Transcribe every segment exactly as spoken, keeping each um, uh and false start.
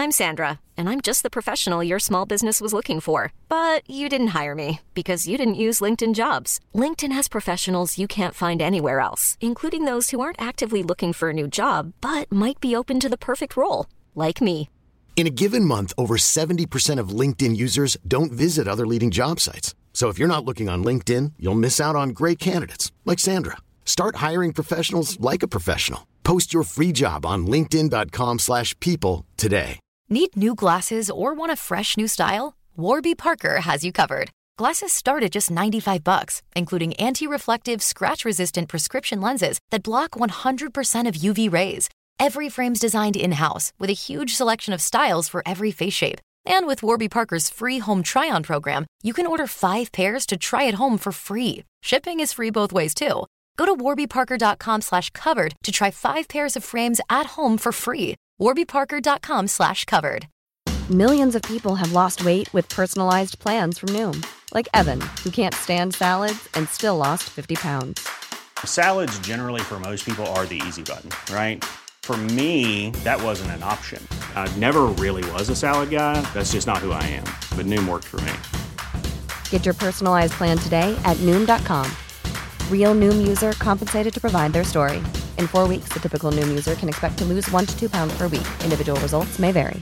I'm Sandra, and I'm just the professional your small business was looking for. But you didn't hire me because you didn't use LinkedIn Jobs. LinkedIn has professionals you can't find anywhere else, including those who aren't actively looking for a new job, but might be open to the perfect role, like me. In a given month, over seventy percent of LinkedIn users don't visit other leading job sites. So if you're not looking on LinkedIn, you'll miss out on great candidates like Sandra. Start hiring professionals like a professional. Post your free job on linkedin dot com slash people today. Need new glasses or want a fresh new style? Warby Parker has you covered. Glasses start at just ninety-five bucks, including anti-reflective, scratch-resistant prescription lenses that block one hundred percent of U V rays. Every frame's designed in-house with a huge selection of styles for every face shape. And with Warby Parker's free home try-on program, you can order five pairs to try at home for free. Shipping is free both ways, too. Go to warby parker dot com slash covered to try five pairs of frames at home for free. warby parker dot com slash covered. Millions of people have lost weight with personalized plans from Noom. Like Evan, who can't stand salads and still lost fifty pounds. Salads generally for most people are the easy button, right? For me, that wasn't an option. I never really was a salad guy. That's just not who I am. But Noom worked for me. Get your personalized plan today at Noom dot com. Real Noom user compensated to provide their story. In four weeks, the typical Noom user can expect to lose one to two pounds per week. Individual results may vary.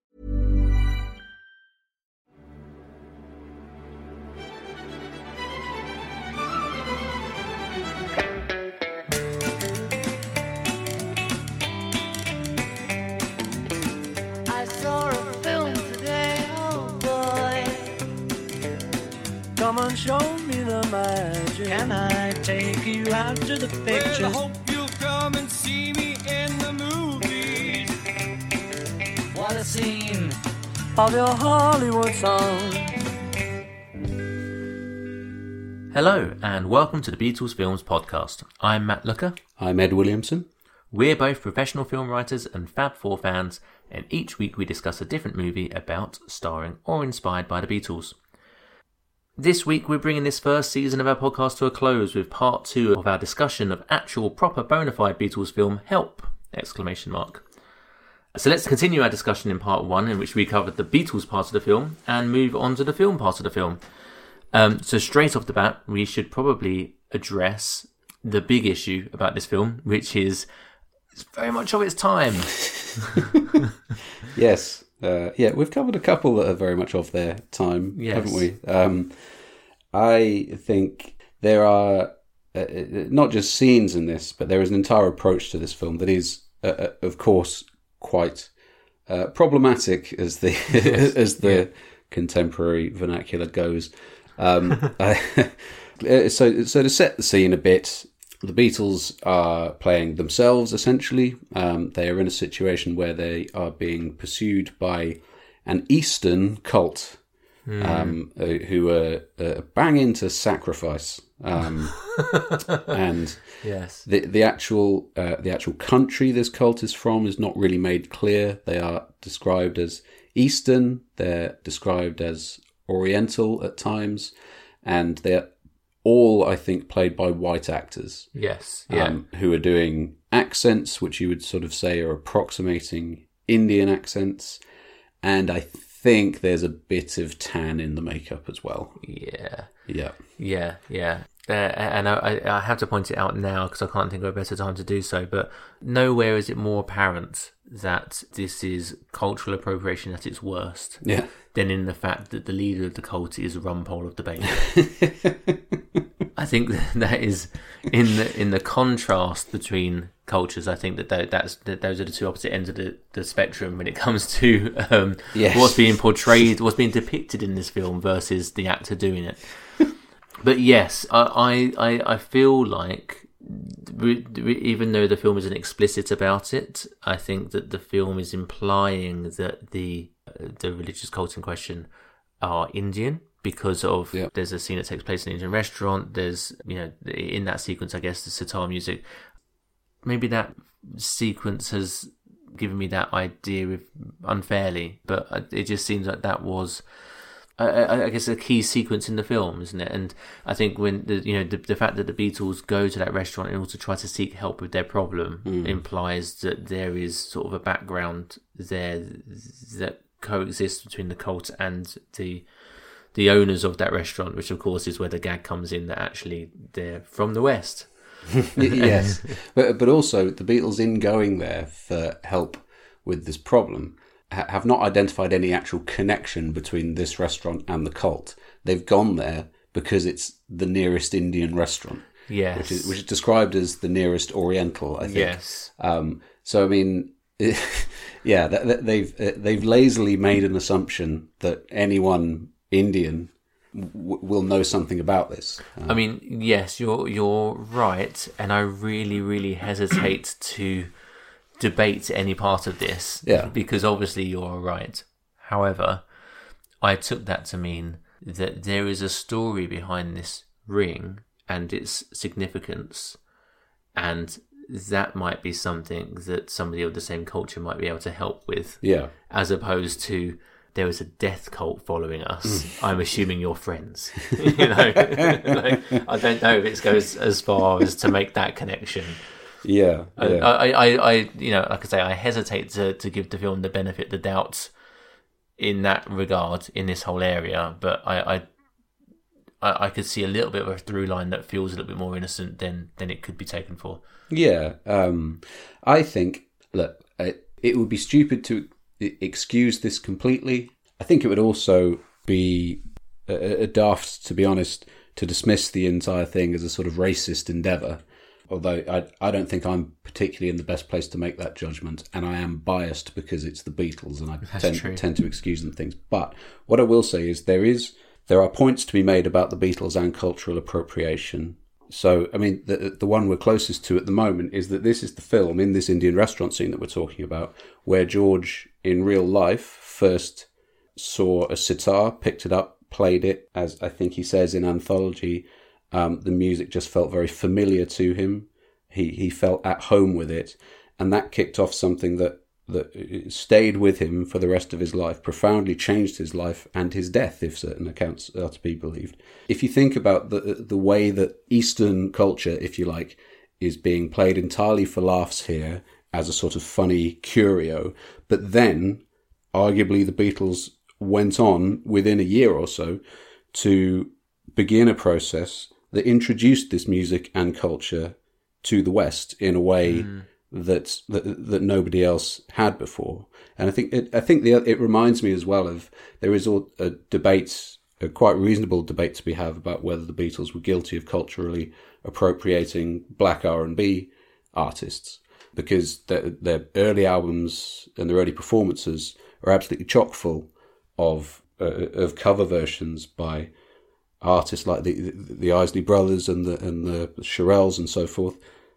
I saw a film today, oh boy. Come on, show me the magic. Can I take you out to the pictures? Well, I hope you'll come and see me in the movies. What a scene of your Hollywood song. Hello, and welcome to the Beatles Films Podcast. I'm Matt Looker. I'm Ed Williamson. We're both professional film writers and Fab Four fans, and each week we discuss a different movie about, starring, or inspired by the Beatles. This week we're bringing this first season of our podcast to a close with part two of our discussion of actual proper bona fide Beatles film Help! Exclamation mark. So let's continue our discussion in part one, in which we covered the Beatles part of the film, and move on to the film part of the film. Um, so straight off the bat, we should probably address the big issue about this film, which is it's very much of its time. Yes. Uh, yeah, we've covered a couple that are very much of their time, yes. haven't we? Um, I think there are uh, not just scenes in this, but there is an entire approach to this film that is, uh, of course, quite uh, problematic as the yes. as the yeah. contemporary vernacular goes. Um, so, so to set the scene a bit, the Beatles are playing themselves, essentially. Um, they are in a situation where they are being pursued by an Eastern cult mm. um, who are uh, banging to sacrifice. Um, and yes. the the actual uh, the actual country this cult is from is not really made clear. They are described as Eastern. They're described as Oriental at times, and they're all, I think, played by white actors. Yes, yeah. Um, who are doing accents, which you would sort of say are approximating Indian accents. And I think there's a bit of tan in the makeup as well. Yeah. Yeah. Yeah, yeah. Uh, and I, I have to point it out now because I can't think of a better time to do so, but nowhere is it more apparent that this is cultural appropriation at its worst yeah. than in the fact that the leader of the cult is Rumpole of the Baby. I think that is in the in the contrast between cultures. I think that, that that's that those are the two opposite ends of the, the spectrum when it comes to um, yes. what's being portrayed, what's being depicted in this film versus the actor doing it. But yes, I I, I feel like even though the film isn't explicit about it, I think that the film is implying that the the religious cult in question are Indian. Because of yep. there's a scene that takes place in an Indian restaurant. There's, you know, in that sequence, I guess the sitar music. Maybe that sequence has given me that idea of unfairly, but it just seems like that was I, I guess a key sequence in the film, isn't it? And I think when the you know the, the fact that the Beatles go to that restaurant and also try to seek help with their problem mm. implies that there is sort of a background there that coexists between the cult and the the owners of that restaurant, which of course is where the gag comes in that actually they're from the West. Yes, but but also the Beatles, in going there for help with this problem, ha- have not identified any actual connection between this restaurant and the cult. They've gone there because it's the nearest Indian restaurant. Yes, which is which is described as the nearest Oriental, I think. Yes. Um, so I mean, yeah, they've they've lazily made an assumption that anyone Indian w- will know something about this. Um, I mean, yes, you're you're right, and I really, really hesitate to debate any part of this. Yeah. Because obviously you're right. However, I took that to mean that there is a story behind this ring and its significance, and that might be something that somebody of the same culture might be able to help with. Yeah. As opposed to, there is a death cult following us. I'm assuming you're friends. You know, like, I don't know if it goes as far as to make that connection. Yeah, yeah. I, I, I, you know, like I say, I hesitate to, to give the film the benefit of the doubt in that regard in this whole area. But I, I, I could see a little bit of a through line that feels a little bit more innocent than than it could be taken for. Yeah, um, I think look, it, it would be stupid to excuse this completely. I think it would also be a, a daft, to be honest, to dismiss the entire thing as a sort of racist endeavour. Although I, I don't think I'm particularly in the best place to make that judgment, and I am biased because it's the Beatles, and I tend, tend to excuse them things. But what I will say is there is there are points to be made about the Beatles and cultural appropriation. So, I mean, the the one we're closest to at the moment is that this is the film in this Indian restaurant scene that we're talking about, where George, in real life, first saw a sitar, picked it up, played it, as I think he says in Anthology. Um, the music just felt very familiar to him. He he felt at home with it, and that kicked off something that that stayed with him for the rest of his life, profoundly changed his life and his death, if certain accounts are to be believed. If you think about the the way that Eastern culture, if you like, is being played entirely for laughs here as a sort of funny curio, but then arguably the Beatles went on within a year or so to begin a process that introduced this music and culture to the West in a way mm. that, that that nobody else had before. And I think it, I think the, it reminds me as well of there is a, a debate, a quite reasonable debate to be had about whether the Beatles were guilty of culturally appropriating black R and B artists, because their, their early albums and their early performances are absolutely chock full of uh, of cover versions by artists like the, the the Isley Brothers and the and the Shirelles and so forth,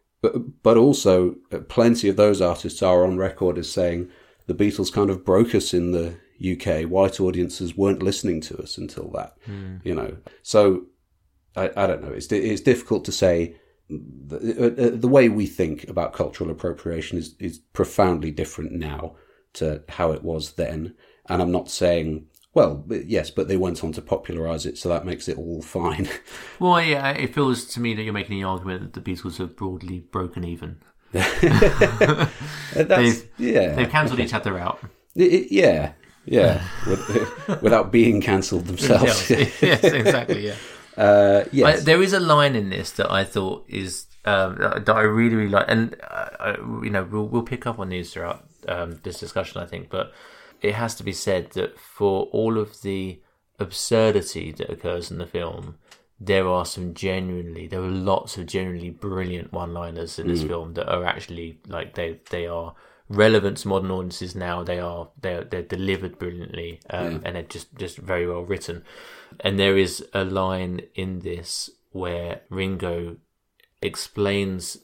but but also plenty of those artists are on record as saying the Beatles kind of broke us in the U K. White audiences weren't listening to us until that, mm. you know. So I, I don't know. It's it's difficult to say. The, the way we think about cultural appropriation is is profoundly different now to how it was then, and I'm not saying. Well, yes, but they went on to popularise it, so that makes it all fine. Well, yeah, it feels to me that you're making the argument that the Beatles have broadly broken even. That's, they've, yeah, they've cancelled each other out. It, it, yeah, yeah, With, without being cancelled themselves. Yes, exactly, yeah. Uh, yes. I, there is a line in this that I thought is um, that I really, really like, and uh, I, you know, we'll we'll pick up on these throughout um, this discussion, I think, but. It has to be said that for all of the absurdity that occurs in the film, there are some genuinely, there are lots of genuinely brilliant one-liners in this mm. film that are actually like they they are relevant to modern audiences now. They are they're they're delivered brilliantly um, yeah. and they're just just very well written. And there is a line in this where Ringo explains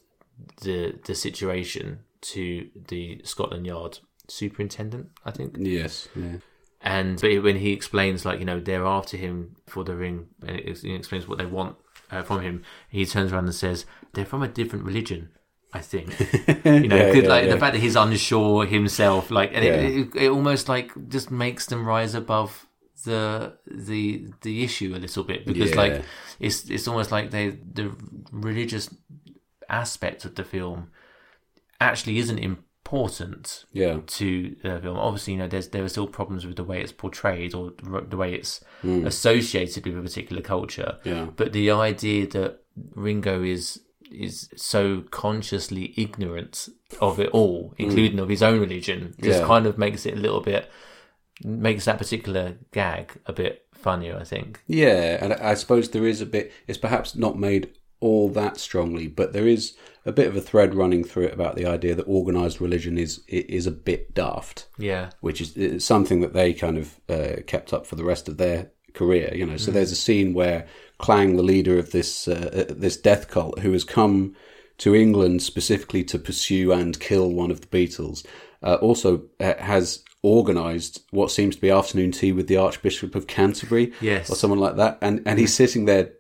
the the situation to the Scotland Yard superintendent, I think. Yes, yeah. And but when he explains, like, you know, they're after him for the ring, and he explains what they want uh, from him, he turns around and says, they're from a different religion, I think. You know, yeah, yeah, like yeah. the fact that he's unsure himself, like, and yeah. it, it, it almost like just makes them rise above the the the issue a little bit, because yeah. like it's it's almost like they the religious aspect of the film actually isn't important yeah. to the film. Obviously, you know, there's there are still problems with the way it's portrayed or the way it's mm. associated with a particular culture. Yeah. But the idea that Ringo is is so consciously ignorant of it all, including mm. of his own religion, just yeah. kind of makes it a little bit, makes that particular gag a bit funnier, I think. Yeah, and I suppose there is a bit, it's perhaps not made all that strongly, but there is a bit of a thread running through it about the idea that organised religion is is a bit daft. Yeah. Which is something that they kind of uh, kept up for the rest of their career, you know. So mm. there's a scene where Clang, the leader of this uh, this death cult, who has come to England specifically to pursue and kill one of the Beatles, uh, also uh, has organised what seems to be afternoon tea with the Archbishop of Canterbury, yes, or someone like that, and and he's sitting there.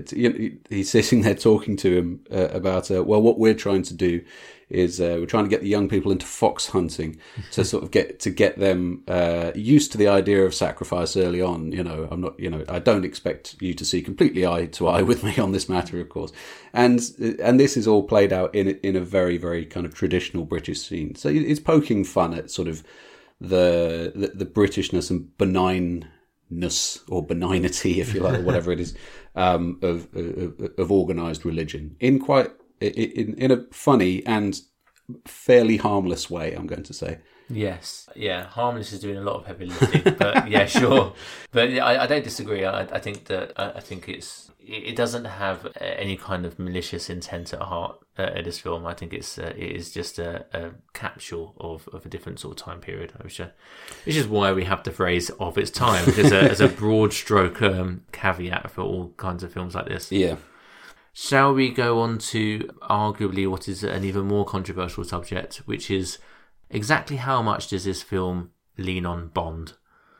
He's sitting there talking to him uh, about uh, well, what we're trying to do is uh, we're trying to get the young people into fox hunting to sort of get to get them uh, used to the idea of sacrifice early on. You know, I'm not, you know, I don't expect you to see completely eye to eye with me on this matter, of course. And and this is all played out in in a very very kind of traditional British scene. So it's poking fun at sort of the the, the Britishness and benignness or benignity, if you like, or whatever it is, um, of of, of organised religion in quite. In, in a funny and fairly harmless way, I'm going to say. Yes, yeah, harmless is doing a lot of heavy lifting, but yeah, sure. But I, I don't disagree. I, I think that I think it's it doesn't have any kind of malicious intent at heart uh, in this film. I think it's uh, it is just a, a capsule of, of a different sort of time period. Which, uh, which is why we have the phrase "of its time" as a, as a broad stroke um, caveat for all kinds of films like this. Yeah. Shall we go on to arguably what is an even more controversial subject, which is exactly how much does this film lean on Bond?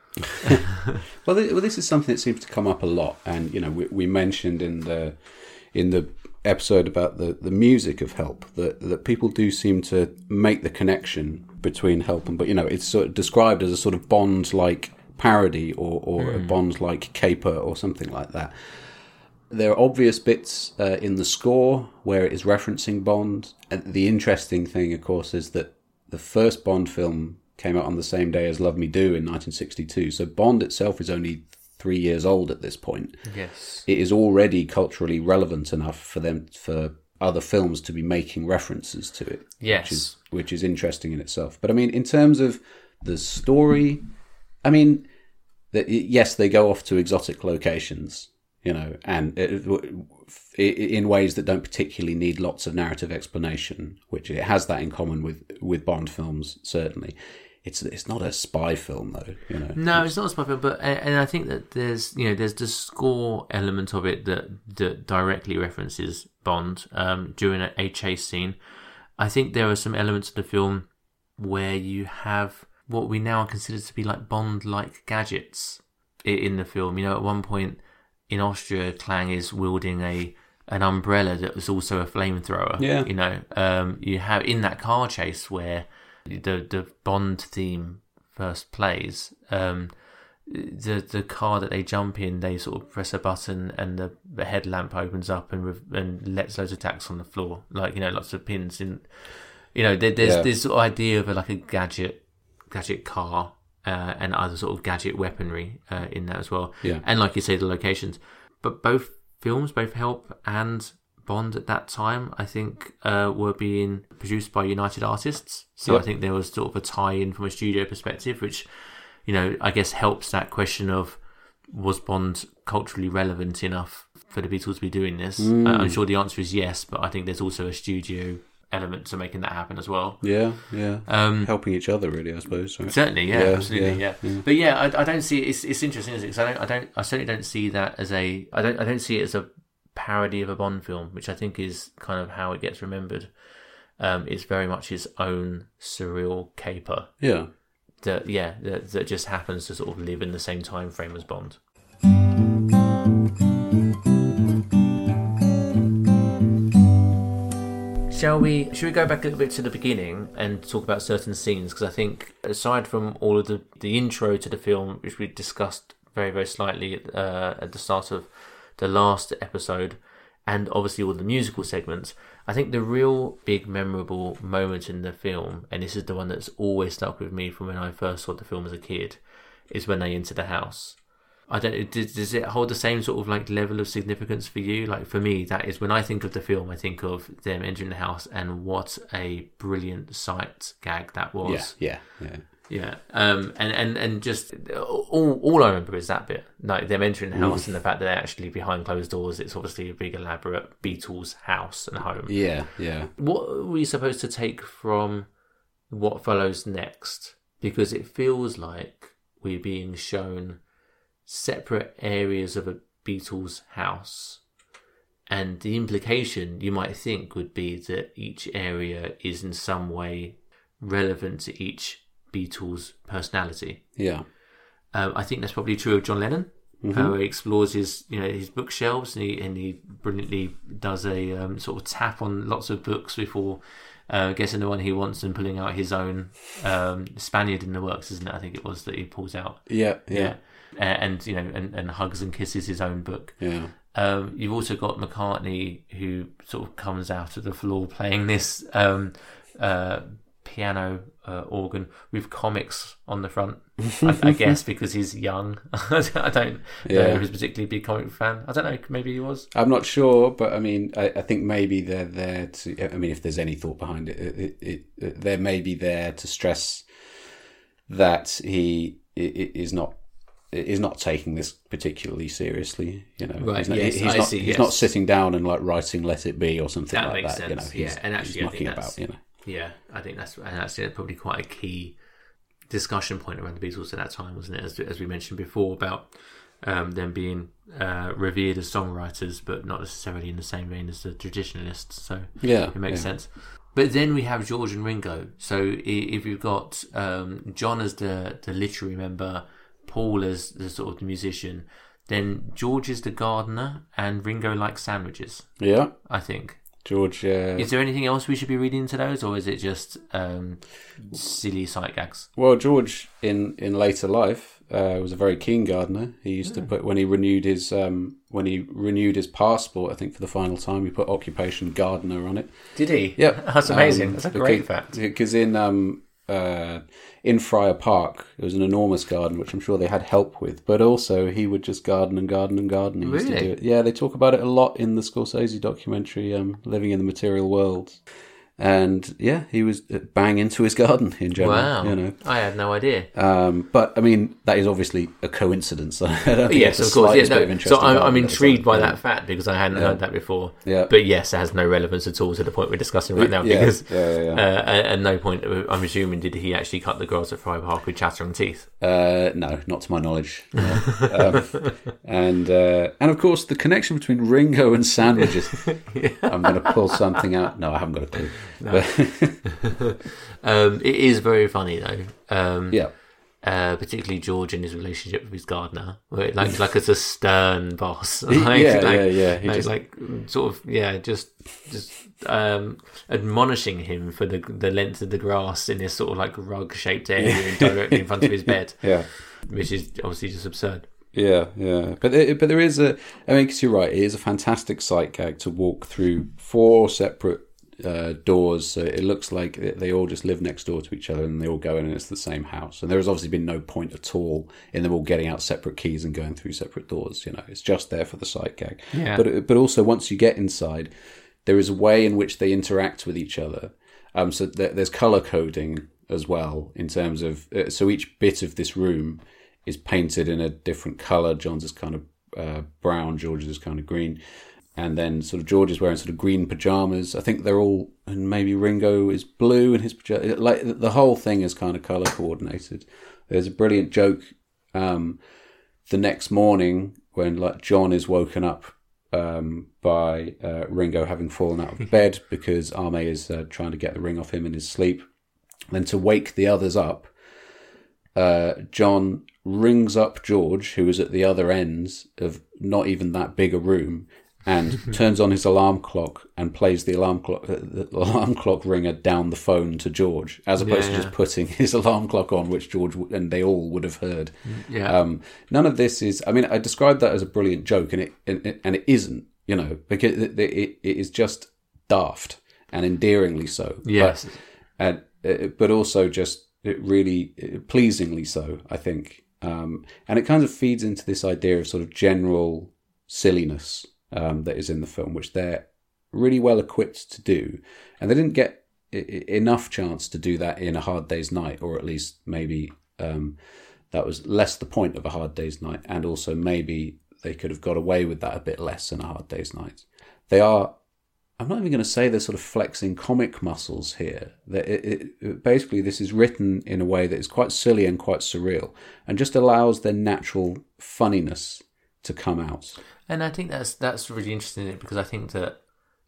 well, th- well, this is something that seems to come up a lot, and you know, we, we mentioned in the in the episode about the, the music of Help that that people do seem to make the connection between Help and, but you know, it's sort of described as a sort of Bond-like parody or or mm. a Bond-like caper or something like that. There are obvious bits uh, in the score where it is referencing Bond. And the interesting thing, of course, is that the first Bond film came out on the same day as Love Me Do in nineteen sixty-two. So Bond itself is only three years old at this point. Yes. It is already culturally relevant enough for them, for other films to be making references to it. Yes. Which is, which is interesting in itself. But I mean, in terms of the story, I mean, the, yes, they go off to exotic locations, you know, and it, in ways that don't particularly need lots of narrative explanation, which it has that in common with, with Bond films, certainly. It's it's not a spy film, though, you know. No, it's not a spy film, but and I think that there's you know there's the score element of it that that directly references Bond um, during a, a chase scene. I think there are some elements of the film where you have what we now consider to be like Bond-like gadgets in the film. You know, at one point in Austria, Clang is wielding a an umbrella that was also a flamethrower. Yeah. You know, um, you have in that car chase where the the Bond theme first plays, um, the the car that they jump in, they sort of press a button and the, the headlamp opens up and and lets loads of tacks on the floor, like, you know, lots of pins in. You know, there, there's yeah. this sort of idea of a, like a gadget gadget car uh, and other sort of gadget weaponry uh, in that as well. Yeah. And like you say, the locations. But both films, both Help and Bond at that time, I think, uh, were being produced by United Artists. So yep. I think there was sort of a tie-in from a studio perspective, which, you know, I guess helps that question of, was Bond culturally relevant enough for the Beatles to be doing this? Mm. Uh, I'm sure the answer is yes, but I think there's also a studio element to making that happen as well. Yeah, yeah. Um, Helping each other, really, I suppose. Right? Certainly, yeah, yeah absolutely, yeah. yeah. yeah. But yeah, I, I don't see it's it's interesting, isn't it? Because I don't, I don't, I certainly don't see that as a, I don't, I don't see it as a parody of a Bond film, which I think is kind of how it gets remembered. Um, it's very much his own surreal caper. Yeah. That yeah, that, that just happens to sort of live in the same time frame as Bond. Shall we? Should we go back a little bit to the beginning and talk about certain scenes? Because I think, aside from all of the the intro to the film, which we discussed very, very slightly uh, at the start of the last episode, and obviously all the musical segments. I think the real big memorable moment in the film, and this is the one that's always stuck with me from when I first saw the film as a kid, is when they enter the house. I don't. Does, does it hold the same sort of like level of significance for you? Like for me, that is when I think of the film, I think of them entering the house, and what a brilliant sight gag that was. Yeah, yeah, yeah. Yeah, um, and, and, and just all all I remember is that bit, like them entering the house and the fact that they're actually behind closed doors. It's obviously a big elaborate Beatles house and home. Yeah, yeah. What are we supposed to take from what follows next? Because it feels like we're being shown separate areas of a Beatles house, and the implication you might think would be that each area is in some way relevant to each Beatles' personality. Yeah, um, I think that's probably true of John Lennon, mm-hmm. uh, where he explores his, you know, his bookshelves, and he and he brilliantly does a um, sort of tap on lots of books before uh, getting the one he wants and pulling out his own um, Spaniard in the Works, isn't it? I think it was that he pulls out. Yeah, yeah, yeah. Uh, and you know, and, and hugs and kisses his own book. Yeah. Um, you've also got McCartney, who sort of comes out of the floor playing this um, uh, piano uh, organ with comics on the front, I, I guess because he's young. I don't yeah. know if he's a particularly big comic fan. I don't know, maybe he was. I'm not sure, but I mean, I, I think maybe they're there to, I mean, if there's any thought behind it, it, it, it they're maybe there to stress that he it, is not is not taking this particularly seriously, you know. Right, he's not, yes, he's I not, see, he's yes. not sitting down and like writing "Let It Be" or something that like makes that. Sense. You know, he's, yeah, and actually, he's I think mucking that's, about, you know. Yeah, I think that's and that's probably quite a key discussion point around the Beatles at that time, wasn't it? As, as we mentioned before about um, them being uh, revered as songwriters, but not necessarily in the same vein as the traditionalists. So yeah, it makes yeah. sense. But then we have George and Ringo. So if you've got um, John as the, the literary member, Paul as the sort of the musician, then George is the gardener, and Ringo likes sandwiches. Yeah, I think. George. Uh... Is there anything else we should be reading into those, or is it just um, silly sight gags? Well, George in, in later life uh, was a very keen gardener. He used yeah. to put when he renewed his um, when he renewed his passport, I think for the final time, he put occupation gardener on it. Did he? Yeah, that's amazing. Um, that's a because, great fact. Because in um, uh, in Friar Park, it was an enormous garden, which I'm sure they had help with. But also, he would just garden and garden and garden. He really? used to do it. Yeah, they talk about it a lot in the Scorsese documentary, um, Living in the Material World. And yeah, he was bang into his garden in general. Wow, you know, I had no idea. Um, but I mean, that is obviously a coincidence. I don't think yes, of course. Yeah, no. of so I'm, I'm intrigued by yeah. that fact because I hadn't yeah. heard that before. Yeah. But yes, it has no relevance at all to the point we're discussing right now. Yeah. Because yeah, yeah, yeah. Uh, at, at no point, I'm assuming, did he actually cut the grass at Friar Park with chattering teeth? Uh, no, not to my knowledge. No. um, and uh, and of course, the connection between Ringo and sandwiches. yeah. I'm going to pull something out. No, I haven't got a clue. No. um, it is very funny though. Um, yeah. Uh, particularly George and his relationship with his gardener, where it, like like as a stern boss, like, yeah, like, yeah, yeah. He like, just... like sort of yeah, just just um, admonishing him for the the length of the grass in this sort of like rug shaped area directly in front of his bed. Yeah, which is obviously just absurd. Yeah, yeah, but there, but there is a. I mean, because you're right, it is a fantastic sight gag to walk through four separate uh, doors. So it looks like they all just live next door to each other, and they all go in, and it's the same house. And there has obviously been no point at all in them all getting out separate keys and going through separate doors. You know, it's just there for the sight gag. Yeah. But but also once you get inside, there is a way in which they interact with each other. Um, so there, there's color coding as well in terms of uh, so each bit of this room is painted in a different colour. John's is kind of uh, brown, George's is kind of green. And then sort of George is wearing sort of green pyjamas. I think they're all, and maybe Ringo is blue in his pyjamas. Like the whole thing is kind of colour coordinated. There's a brilliant joke um, the next morning when like John is woken up um, by uh, Ringo having fallen out of bed because Ame is uh, trying to get the ring off him in his sleep. Then to wake the others up, uh, John rings up George, who is at the other ends of not even that big a room, and turns on his alarm clock and plays the alarm clock the alarm clock ringer down the phone to George, as opposed yeah, to just putting his alarm clock on, which George and they all would have heard. Yeah. Um, none of this is. I mean, I described that as a brilliant joke, and it and it, and it isn't. You know, because it, it, it is just daft and endearingly so. Yes. But, and but also just really pleasingly so, I think. Um, and it kind of feeds into this idea of sort of general silliness. Um, that is in the film, which they're really well equipped to do, and they didn't get I- enough chance to do that in A Hard Day's Night, or at least maybe um, that was less the point of A Hard Day's Night, and also maybe they could have got away with that a bit less in A Hard Day's Night. They are, I'm not even going to say they're sort of flexing comic muscles here. It, it, it, basically, this is written in a way that is quite silly and quite surreal, and just allows their natural funniness to come out. And I think that's that's really interesting because I think that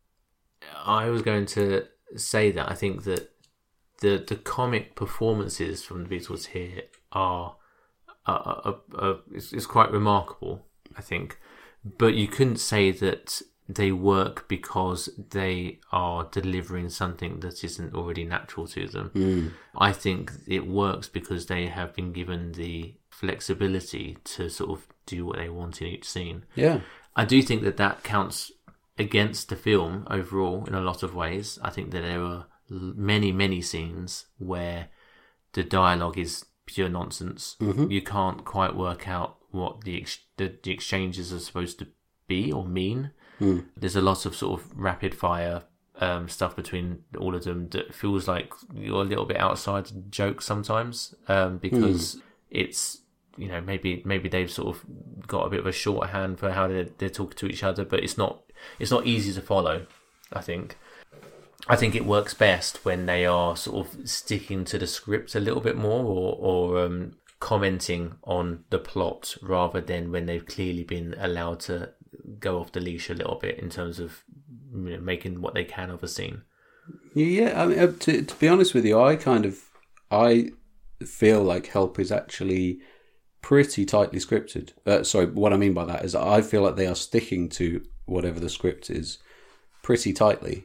I was going to say that I think that the the comic performances from the Beatles here are, are, are, are is, is quite remarkable, I think. But you couldn't say that they work because they are delivering something that isn't already natural to them. Mm. I think it works because they have been given the flexibility to sort of do what they want in each scene. Yeah. I do think that that counts against the film overall in a lot of ways. I think that there are many, many scenes where the dialogue is pure nonsense. Mm-hmm. You can't quite work out what the, ex- the the exchanges are supposed to be or mean. Mm. There's a lot of sort of rapid fire um, stuff between all of them that feels like you're a little bit outside the joke sometimes um, because mm. it's, you know, maybe maybe they've sort of got a bit of a shorthand for how they're, they're talking to each other, but it's not it's not easy to follow, I think. I think it works best when they are sort of sticking to the script a little bit more or, or um, commenting on the plot rather than when they've clearly been allowed to go off the leash a little bit in terms of, you know, making what they can of a scene. Yeah, I mean, to, to be honest with you, I kind of I feel like Help is actually pretty tightly scripted. Uh, sorry, what I mean by that is I feel like they are sticking to whatever the script is pretty tightly.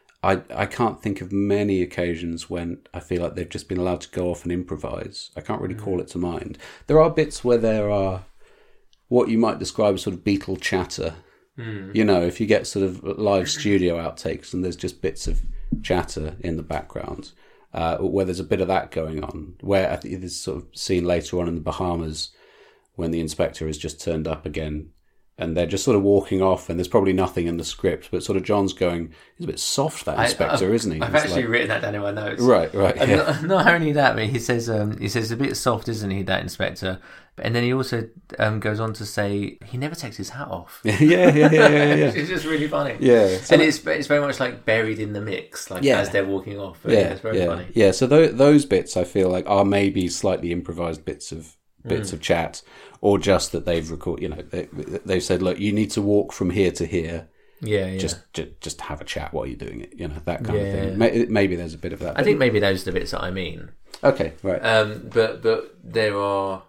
I I can't think of many occasions when I feel like they've just been allowed to go off and improvise. I can't really call it to mind. There are bits where there are what you might describe as sort of Beatle chatter. Mm. You know, if you get sort of live studio outtakes and there's just bits of chatter in the background. Uh, where there's a bit of that going on, where I think there's sort of scene later on in the Bahamas when the inspector has just turned up again and they're just sort of walking off and there's probably nothing in the script, but sort of John's going, he's a bit soft, that inspector, I, isn't he? I've it's actually like, written that down in my notes. Right, right. And yeah. not, not only that, but he says um, he says a bit soft, isn't he, that inspector? And then he also um, goes on to say he never takes his hat off. yeah, yeah, yeah, yeah, yeah. It's just really funny. Yeah, so and it's it's very much like buried in the mix, like yeah. as they're walking off. But yeah, yeah, it's very yeah. funny. Yeah, so th- those bits I feel like are maybe slightly improvised bits of bits mm. of chat, or just that they've record. You know, they, they've said, look, you need to walk from here to here. Yeah, yeah. Just, just, just have a chat while you're doing it. You know, that kind yeah. of thing. Maybe, maybe there's a bit of that. I think maybe those are the bits that I mean. Okay, right. Um, but but there are.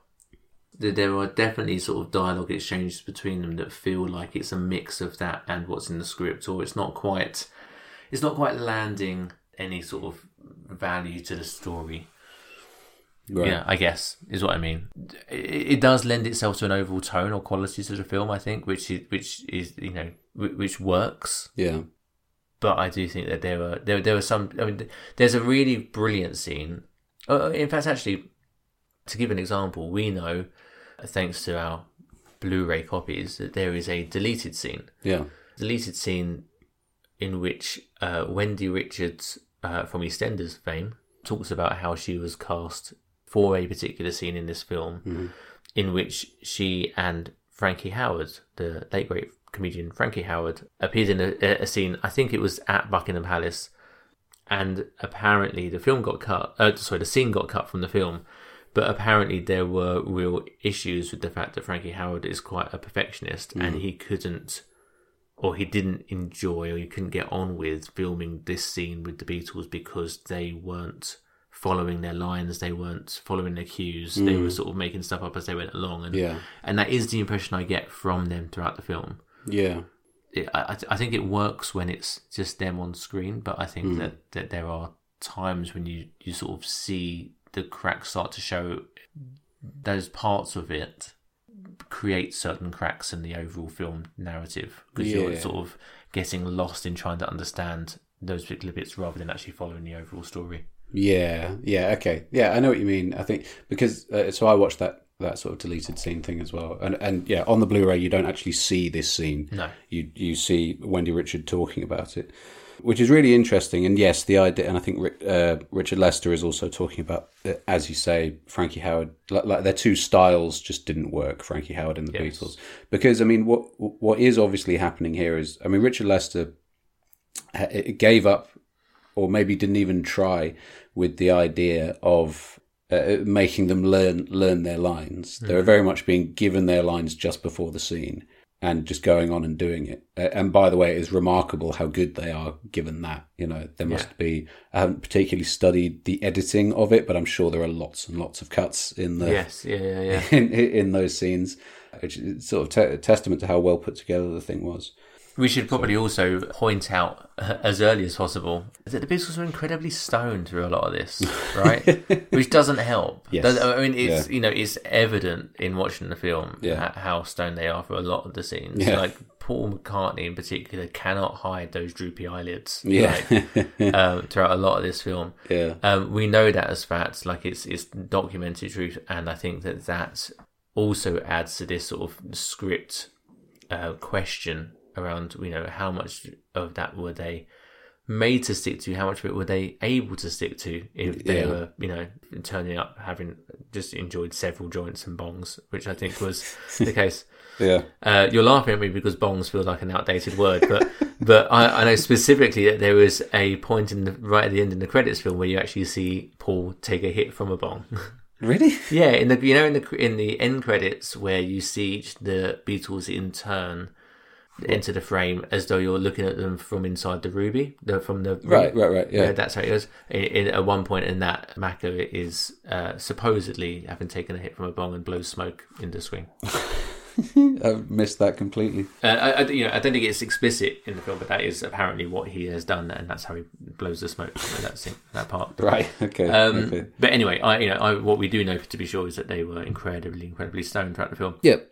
There are definitely sort of dialogue exchanges between them that feel like it's a mix of that and what's in the script, or it's not quite, it's not quite landing any sort of value to the story. Right. Yeah, I guess is what I mean. It, it does lend itself to an overall tone or quality to the film, I think, which is which is you know which works. Yeah. But I do think that there are there there are some. I mean, there's a really brilliant scene. Uh, in fact, actually, to give an example, we know, thanks to our Blu-ray copies, that there is a deleted scene. Yeah. Deleted scene in which uh, Wendy Richards, uh, from EastEnders fame, talks about how she was cast for a particular scene in this film, mm-hmm. in which she and Frankie Howerd, the late great comedian Frankie Howerd, appeared in a, a scene, I think it was at Buckingham Palace, and apparently the film got cut, uh, sorry, the scene got cut from the film, but apparently there were real issues with the fact that Frankie Howerd is quite a perfectionist, mm. and he couldn't, or he didn't enjoy, or he couldn't get on with filming this scene with the Beatles because they weren't following their lines, they weren't following their cues, mm. they were sort of making stuff up as they went along, and yeah. and that is the impression I get from them throughout the film. Yeah. it, I, I think it works when it's just them on screen, but I think mm. that, that there are times when you, you sort of see the cracks start to show. Those parts of it create certain cracks in the overall film narrative, because yeah. you're sort of getting lost in trying to understand those particular bits rather than actually following the overall story. Yeah, yeah, okay. Yeah, I know what you mean. I think because, uh, so I watched that that sort of deleted scene thing as well. And and yeah, on the Blu-ray, you don't actually see this scene. No. You you see Wendy Richard talking about it, which is really interesting. And yes, the idea, and I think uh, Richard Lester is also talking about, uh, as you say, Frankie Howard, like, like their two styles just didn't work, Frankie Howard and the yes. Beatles. Because, I mean, what what is obviously happening here is, I mean, Richard Lester gave up, or maybe didn't even try, with the idea of uh, making them learn learn their lines. Mm. They were very much being given their lines just before the scene and just going on and doing it. Uh, and by the way, it is remarkable how good they are given that. You know, there must yeah. be, I haven't particularly studied the editing of it, but I'm sure there are lots and lots of cuts in the yes, yeah, yeah, yeah. in, in those scenes, which is sort of te- a testament to how well put together the thing was. We should probably also point out, uh, as early as possible, that the Beatles were incredibly stoned through a lot of this, right? Which doesn't help. Yes. Does, I mean, it's yeah. you know, it's evident in watching the film yeah. how stoned they are for a lot of the scenes. Yeah. Like Paul McCartney in particular cannot hide those droopy eyelids. Yeah. Like, um, throughout a lot of this film. Yeah. Um, we know that as facts. Like it's it's documented truth, and I think that that also adds to this sort of script uh, question around, you know, how much of that were they made to stick to, how much of it were they able to stick to if they yeah. were, you know, turning up having just enjoyed several joints and bongs, which I think was the case. Yeah, uh, you're laughing at me because bongs feels like an outdated word, but but I, I know specifically that there was a point in the right at the end in the credits film where you actually see Paul take a hit from a bong. Really? Yeah, in the you know in the in the end credits where you see the Beatles in turn enter the frame as though you're looking at them from inside the ruby, the, from the right, right, right. Yeah, yeah that's how it goes. In, in, at one point in that, Macca is uh, supposedly having taken a hit from a bong and blows smoke in the screen. I've missed that completely. Uh, I, I, you know, I don't think it's explicit in the film, but that is apparently what he has done, and that's how he blows the smoke. So that's it, that part. Right. Okay. Um, okay. But anyway, I, you know, I, what we do know to be sure is that they were incredibly, incredibly stoned throughout the film. Yep.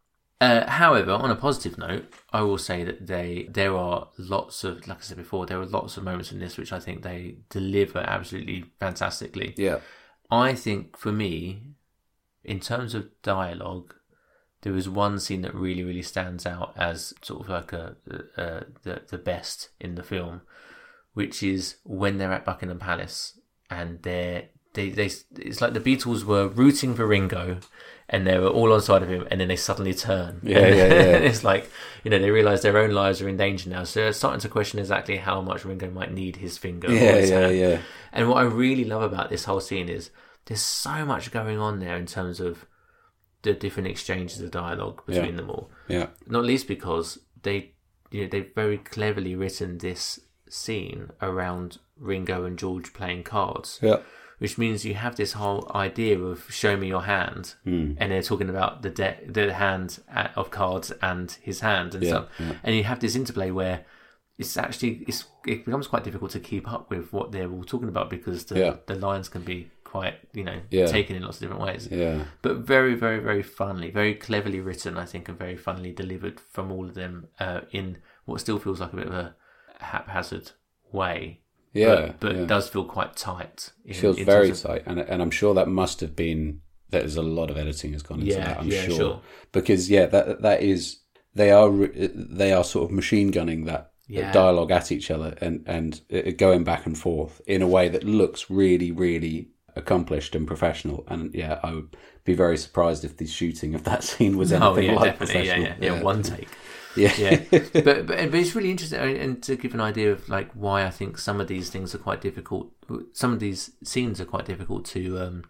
Uh, however, on a positive note, I will say that they there are lots of, like I said before, there are lots of moments in this which I think they deliver absolutely fantastically. Yeah. I think for me, in terms of dialogue, there is one scene that really, really stands out as sort of like a, a, a the the best in the film, which is when they're at Buckingham Palace and they're they they it's like the Beatles were rooting for Ringo. And they were all on side of him, and then they suddenly turn. Yeah, yeah, yeah. It's like, you know, they realise their own lives are in danger now. So they're starting to question exactly how much Ringo might need his finger. Yeah, or his yeah, hand. yeah. And what I really love about this whole scene is there's so much going on there in terms of the different exchanges of dialogue between yeah. them all. Yeah. Not least because they, you know, they've very cleverly written this scene around Ringo and George playing cards. Yeah. Which means you have this whole idea of show me your hand, mm. and they're talking about the de- the hand of cards and his hand and yeah, stuff, yeah. and you have this interplay where it's actually it's, it becomes quite difficult to keep up with what they're all talking about because the yeah. the lines can be quite, you know, yeah. taken in lots of different ways. Yeah. But very, very, very funnily, very cleverly written, I think, and very funnily delivered from all of them uh, in what still feels like a bit of a haphazard way. Yeah, but, but yeah. it does feel quite tight. It feels very of... tight, and and I'm sure that must have been there's a lot of editing has gone into yeah, that. I'm yeah, sure. sure because yeah, that that is they are they are sort of machine gunning that yeah. dialogue at each other and and going back and forth in a way that looks really really accomplished and professional. And yeah, I would be very surprised if the shooting of that scene was anything oh, yeah, like definitely. professional. Yeah, yeah, yeah, one take. Yeah, yeah, but, but but it's really interesting, and to give an idea of like why I think some of these things are quite difficult. Some of these scenes are quite difficult to um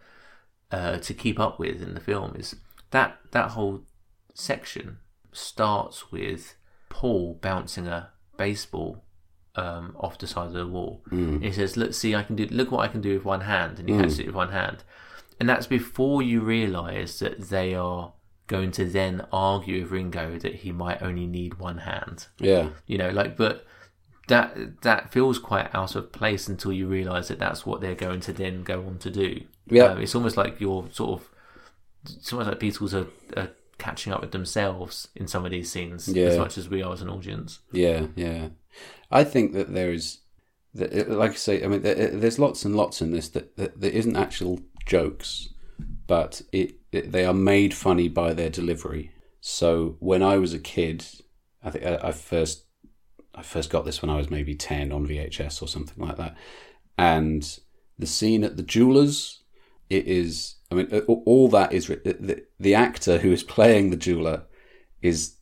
uh to keep up with in the film. Is that that whole section starts with Paul bouncing a baseball um off the side of the wall. Mm. He says, "Look, see, I can do. Look what I can do with one hand," and he mm. catches it with one hand, and that's before you realise that they are going to then argue with Ringo that he might only need one hand. Yeah. You know, like, but that that feels quite out of place until you realise that that's what they're going to then go on to do. Yeah. Um, it's almost like you're sort of, it's almost like Beatles are, are catching up with themselves in some of these scenes, yeah. as much as we are as an audience. Yeah, yeah. I think that there is, like I say, I mean, there's lots and lots in this that, that there isn't actual jokes, but it, it they are made funny by their delivery. So when I was a kid, I think I, I first I first got this when I was maybe ten on V H S or something like that, and the scene at the jeweler's, it is. I mean, all that is the, the actor who is playing the jeweler is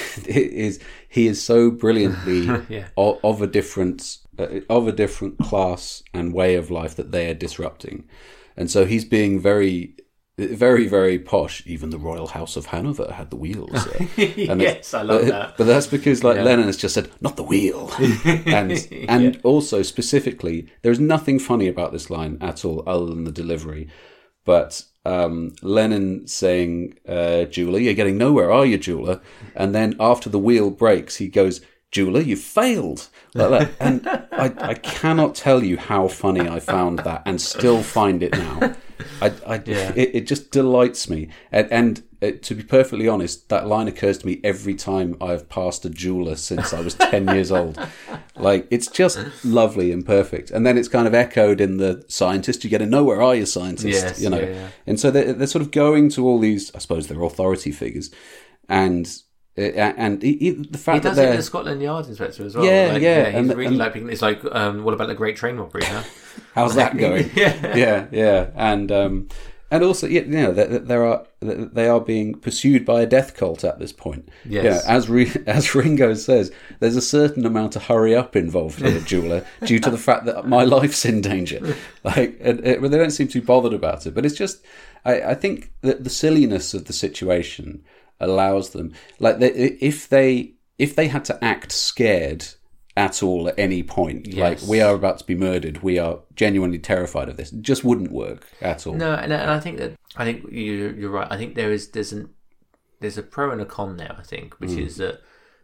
is he is so brilliantly yeah. of, of a different of a different class and way of life that they are disrupting, and so he's being very, very, very posh. Even the Royal House of Hanover had the wheels. Uh, and yes, I love uh, that. But that's because like yeah. Lennon has just said, "Not the wheel," and and yeah. also specifically, there is nothing funny about this line at all, other than the delivery. But um, Lennon saying, uh, "Jeweler, you're getting nowhere, are you, jeweler?" And then after the wheel breaks, he goes, "Jeweler, you failed," like that. And I, I cannot tell you how funny I found that, and still find it now. I, I yeah. it, it just delights me. And, and uh, to be perfectly honest, that line occurs to me every time I've passed a jeweler since I was ten years old. Like, it's just lovely and perfect. And then it's kind of echoed in the "Scientist, you're getting nowhere, are you, scientist?" Yes, you know. yeah, yeah. And so they're, they're sort of going to all these, I suppose they're authority figures, and and he, he, the fact he does that it in the Scotland Yard inspector as well. Yeah, like, yeah, yeah. He's and, really and, like it's like um, what about the Great Train Robbery? Huh? How's that going? yeah, yeah, yeah, and um, and also, yeah, you know, there, there are they are being pursued by a death cult at this point. Yes, you know, as Re, as Ringo says, there's a certain amount of hurry up involved here, jeweler, due to the fact that my life's in danger. Like, it, it, they don't seem too bothered about it, but it's just, I, I think that the silliness of the situation allows them, like, they, if they if they had to act scared at all at any point, yes. like, we are about to be murdered, we are genuinely terrified of this, it just wouldn't work at all. No, and, and I think that I think you you're right. I think there is there's an there's a pro and a con there. I think, which mm. is that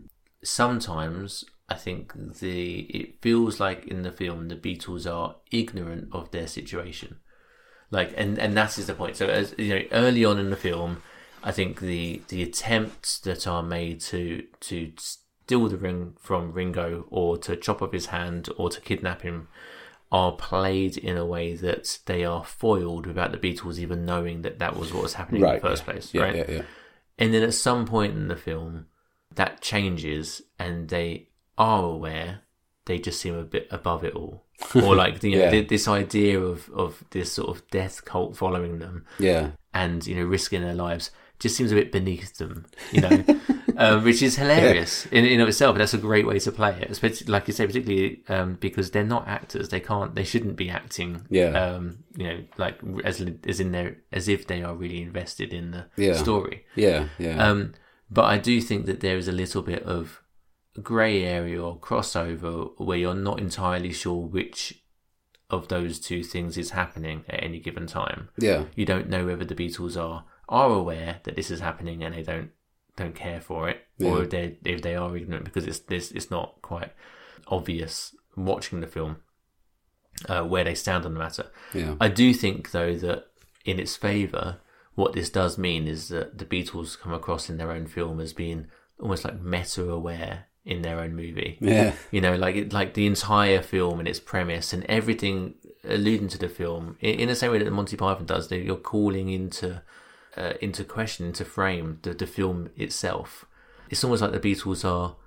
sometimes I think the it feels like in the film the Beatles are ignorant of their situation, like, and and that is the point. So, as you know, early on in the film, I think the the attempts that are made to to steal the ring from Ringo, or to chop off his hand, or to kidnap him, are played in a way that they are foiled without the Beatles even knowing that that was what was happening right, in the first yeah. place. Yeah, right? yeah, yeah. And then at some point in the film, that changes, and they are aware. They just seem a bit above it all, or like you know, yeah. this idea of of this sort of death cult following them, yeah, and you know, risking their lives just seems a bit beneath them, you know, um, which is hilarious yeah. in in of itself. But that's a great way to play it, especially, like you say, particularly um, because they're not actors. They can't, they shouldn't be acting. Yeah. Um, you know, like as as in there as if they are really invested in the yeah. story. Yeah, yeah. Um, but I do think that there is a little bit of grey area or crossover where you're not entirely sure which of those two things is happening at any given time. Yeah. You don't know whether the Beatles are are aware that this is happening and they don't don't care for it, yeah. or if they if they are ignorant because it's this it's not quite obvious watching the film uh, where they stand on the matter. Yeah. I do think though that in its favour, what this does mean is that the Beatles come across in their own film as being almost like meta aware in their own movie. Yeah. You know, like it, like the entire film and its premise and everything alluding to the film in, in the same way that Monty Python does. You're calling into uh, into question, into frame the, the film itself. It's almost like the Beatles are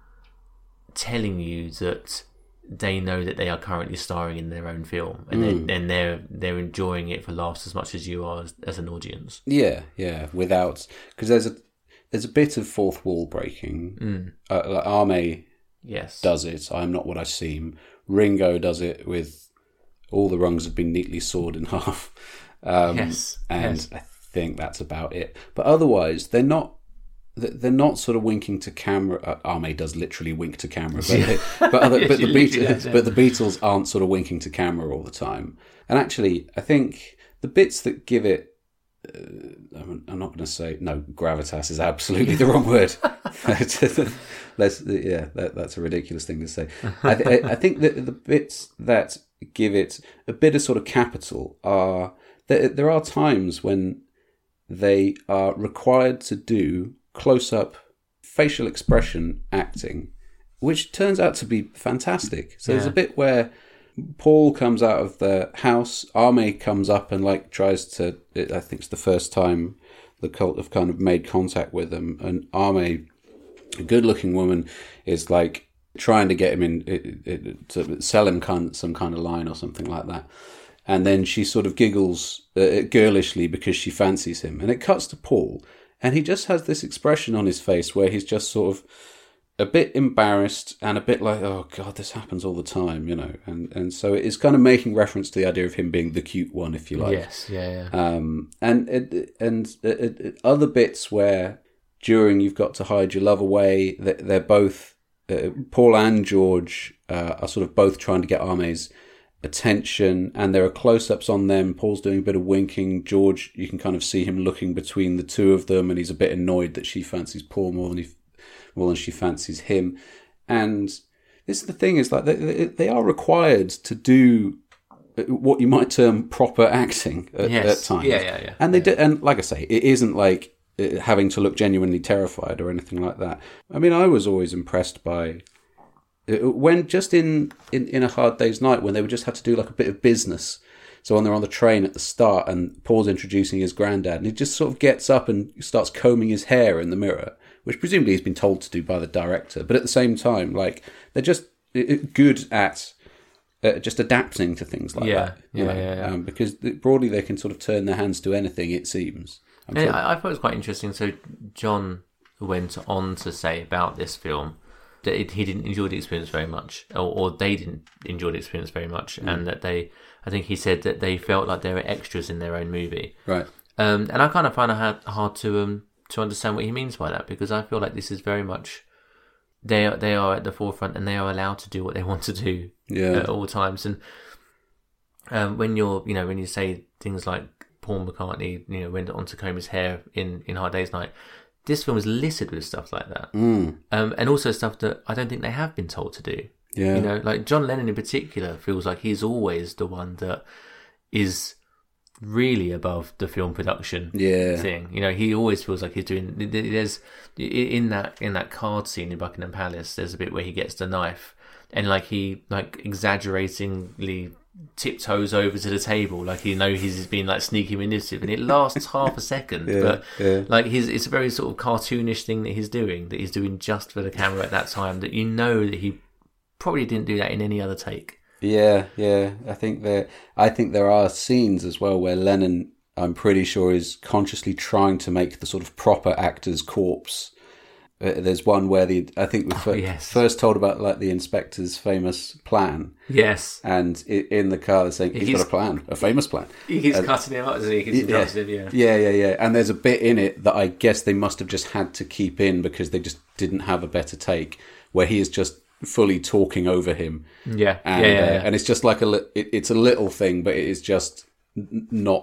telling you that they know that they are currently starring in their own film, and mm. they're, and they're they're enjoying it for laughs as much as you are as, as an audience. Yeah, yeah. Without, because there's a there's a bit of fourth wall breaking. Mm. Uh, like Arme, yes, does it. I'm not what I seem. Ringo does it with all the rungs have been neatly sawed in half. Um, yes, and yes. I think that's about it. But otherwise, they're not. They're not sort of winking to camera. Uh, Arme does literally wink to camera, but they, but, other, but the Beatles, does, yeah. but the Beatles aren't sort of winking to camera all the time. And actually, I think the bits that give it uh, I'm, I'm not going to say no. Gravitas is absolutely the wrong word. Let's, yeah, that, that's a ridiculous thing to say. I, th- I think that the bits that give it a bit of sort of capital are there. There are times when they are required to do close-up facial expression acting, which turns out to be fantastic. So yeah. There's a bit where Paul comes out of the house, Ame comes up and like tries to, I think it's the first time the cult have kind of made contact with him, and Ame, a good-looking woman, is like trying to get him in, it, it, to sell him kind, some kind of line or something like that. And then she sort of giggles uh, girlishly because she fancies him. And it cuts to Paul, and he just has this expression on his face where he's just sort of a bit embarrassed and a bit like, oh God, this happens all the time, you know. And and so it's kind of making reference to the idea of him being the cute one, if you like. Yes, yeah, yeah. Um, and it, and it, it, other bits where during You've Got to Hide Your Love Away, they're both, uh, Paul and George uh, are sort of both trying to get Ame's attention, and there are close-ups on them. Paul's doing a bit of winking. George, you can kind of see him looking between the two of them, and he's a bit annoyed that she fancies Paul more than he, more than she fancies him. And this is the thing: is like they they are required to do what you might term proper acting at, yes. at times. Yeah, yeah, yeah. And they yeah. do, and like I say, it isn't like having to look genuinely terrified or anything like that. I mean, I was always impressed by. When just in, in, in A Hard Day's Night, when they would just have to do like a bit of business. So when they're on the train at the start and Paul's introducing his granddad, and he just sort of gets up and starts combing his hair in the mirror, which presumably he's been told to do by the director. But at the same time, like, they're just good at uh, just adapting to things like yeah, that. Yeah, know? yeah, yeah. Um, because broadly they can sort of turn their hands to anything, it seems. Yeah, sure. I, I thought it was quite interesting. So John went on to say about this film that it, he didn't enjoy the experience very much, or, or they didn't enjoy the experience very much, mm. and that they, I think he said that they felt like they were extras in their own movie. Right. Um, and I kind of find it hard, hard to um to understand what he means by that, because I feel like this is very much they are, they are at the forefront and they are allowed to do what they want to do yeah. at all times. And um, when you're, you know, when you say things like Paul McCartney, you know, went on to comb his hair in, in Hard Day's Night, this film is littered with stuff like that. Mm. Um, and also stuff that I don't think they have been told to do. Yeah. You know, like John Lennon in particular feels like he's always the one that is really above the film production yeah. thing. You know, he always feels like he's doing. There's in that in that card scene in Buckingham Palace, there's a bit where he gets the knife and like he like exaggeratingly tiptoes over to the table like he knows he's being like sneaky manipulative, and it lasts half a second. Yeah, but yeah. like he's it's a very sort of cartoonish thing that he's doing, that he's doing just for the camera at that time, that you know that he probably didn't do that in any other take. Yeah, yeah. I think there I think there are scenes as well where Lennon, I'm pretty sure, is consciously trying to make the sort of proper actor's corpse. Uh, there's one where the I think we oh, fir- yes. first told about like the inspector's famous plan. Yes. And it, in the car they're saying he's, he's got a plan, a famous plan. He keeps and, cutting him up, doesn't he? He keeps yeah, him, yeah. yeah, yeah, yeah. And there's a bit in it that I guess they must have just had to keep in because they just didn't have a better take, where he is just fully talking over him. Yeah, and, yeah, yeah, uh, yeah. and it's just like a li- it, it's a little thing, but it is just not.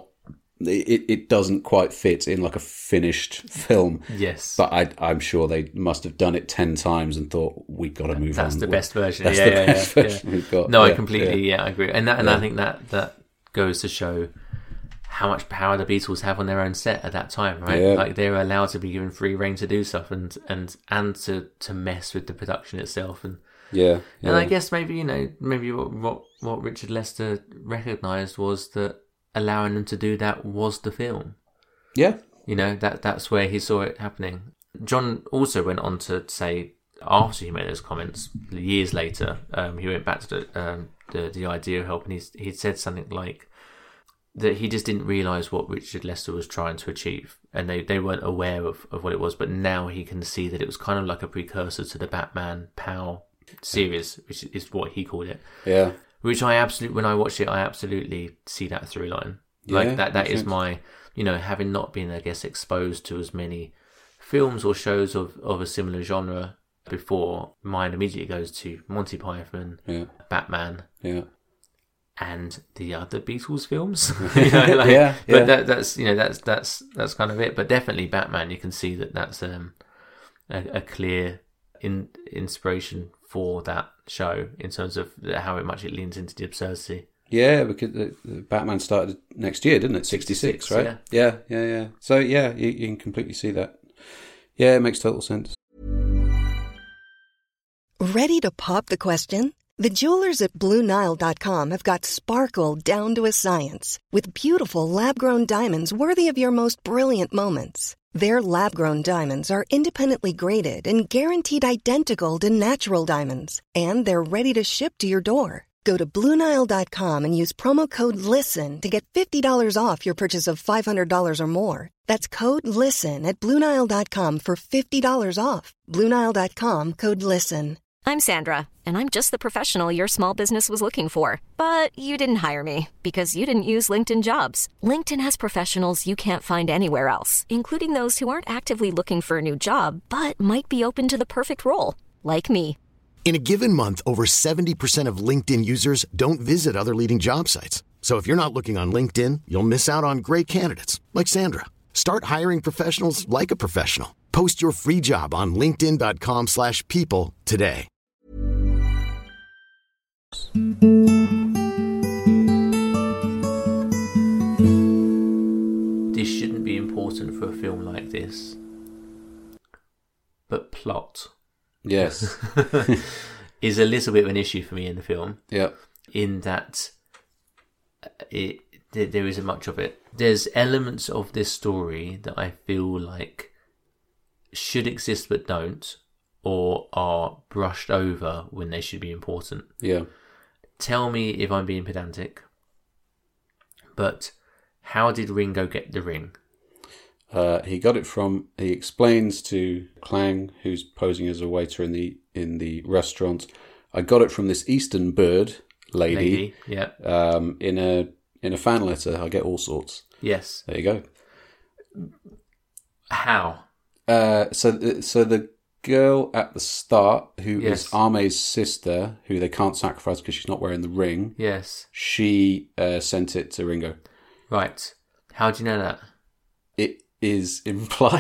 It it doesn't quite fit in like a finished film. Yes, but I I'm sure they must have done it ten times and thought we got to move That's on. the best version. That's yeah, the yeah, best yeah, version yeah. we've got. No, yeah, I completely yeah. yeah I agree, and that and yeah. I think that that goes to show how much power the Beatles have on their own set at that time, right? Yeah. Like they're allowed to be given free rein to do stuff and and and to to mess with the production itself. And yeah, yeah. and I guess maybe you know maybe what what, what Richard Lester recognised was that allowing them to do that was the film. Yeah, you know that that's where he saw it happening. John also went on to say, after he made those comments, years later, um, he went back to the um, the, the idea help, and he he said something like that he just didn't realise what Richard Lester was trying to achieve, and they, they weren't aware of, of what it was. But now he can see that it was kind of like a precursor to the Batman Pow series, which is what he called it. Yeah, which I absolutely, when I watched it, I absolutely see that through line. Like yeah, that that is sense. my, you know, having not been, I guess, exposed to as many films or shows of, of a similar genre before, mine immediately goes to Monty Python, yeah. Batman, yeah, and the other Beatles films. you know, like, yeah, yeah. But that, that's you know that's that's that's kind of it. But definitely Batman, you can see that that's um, a, a clear in, inspiration for that show in terms of how much it leans into the absurdity. Yeah, because the, the Batman started next year, didn't it? sixty-six, right? Yeah, yeah, yeah. yeah. So yeah, you, you can completely see that. Yeah, it makes total sense. Ready to pop the question? The jewelers at Blue Nile dot com have got sparkle down to a science with beautiful lab-grown diamonds worthy of your most brilliant moments. Their lab-grown diamonds are independently graded and guaranteed identical to natural diamonds, and they're ready to ship to your door. Go to Blue Nile dot com and use promo code LISTEN to get fifty dollars off your purchase of five hundred dollars or more. That's code LISTEN at Blue Nile dot com for fifty dollars off. Blue Nile dot com, code LISTEN. I'm Sandra, and I'm just the professional your small business was looking for. But you didn't hire me because you didn't use LinkedIn Jobs. LinkedIn has professionals you can't find anywhere else, including those who aren't actively looking for a new job, but might be open to the perfect role, like me. In a given month, over seventy percent of LinkedIn users don't visit other leading job sites. So if you're not looking on LinkedIn, you'll miss out on great candidates like Sandra. Start hiring professionals like a professional. Post your free job on linkedin dot com slash people today. This shouldn't be important for a film like this, but plot. Yes. is a little bit of an issue for me in the film. Yeah. In that it there isn't much of it. There's elements of this story that I feel like should exist but don't, or are brushed over when they should be important. Yeah. Tell me if I'm being pedantic, but how did Ringo get the ring? Uh, he got it from. He explains to Clang, who's posing as a waiter in the in the restaurant. I got it from this Eastern bird lady. Lady, yeah. Um, in a in a fan letter. I get all sorts. Yes. There you go. How? Uh, so so the girl at the start, who yes. is Arme's sister, who they can't sacrifice because she's not wearing the ring. Yes. She uh, sent it to Ringo. Right. How do you know that? It is implied.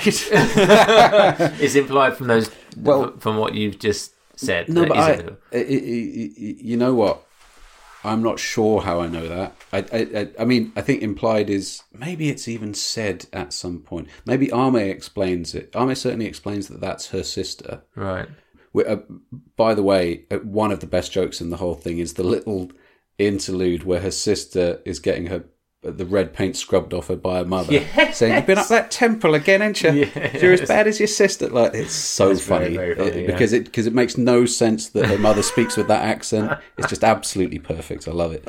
It's implied from those. Well, from what you've just said. No, but I, it, it, it, you know what? I'm not sure how I know that. I, I, I mean, I think implied is maybe it's even said at some point. Maybe Arme explains it. Arme certainly explains that that's her sister. Right. Uh, by the way, one of the best jokes in the whole thing is the little interlude where her sister is getting her the red paint scrubbed off her by her mother, yes. saying, "You've been up that temple again, ain't you? Yes. You're as bad as your sister." Like, it's so That's funny, very, very funny it, yeah. because it because it makes no sense that her mother speaks with that accent. It's just absolutely perfect. I love it.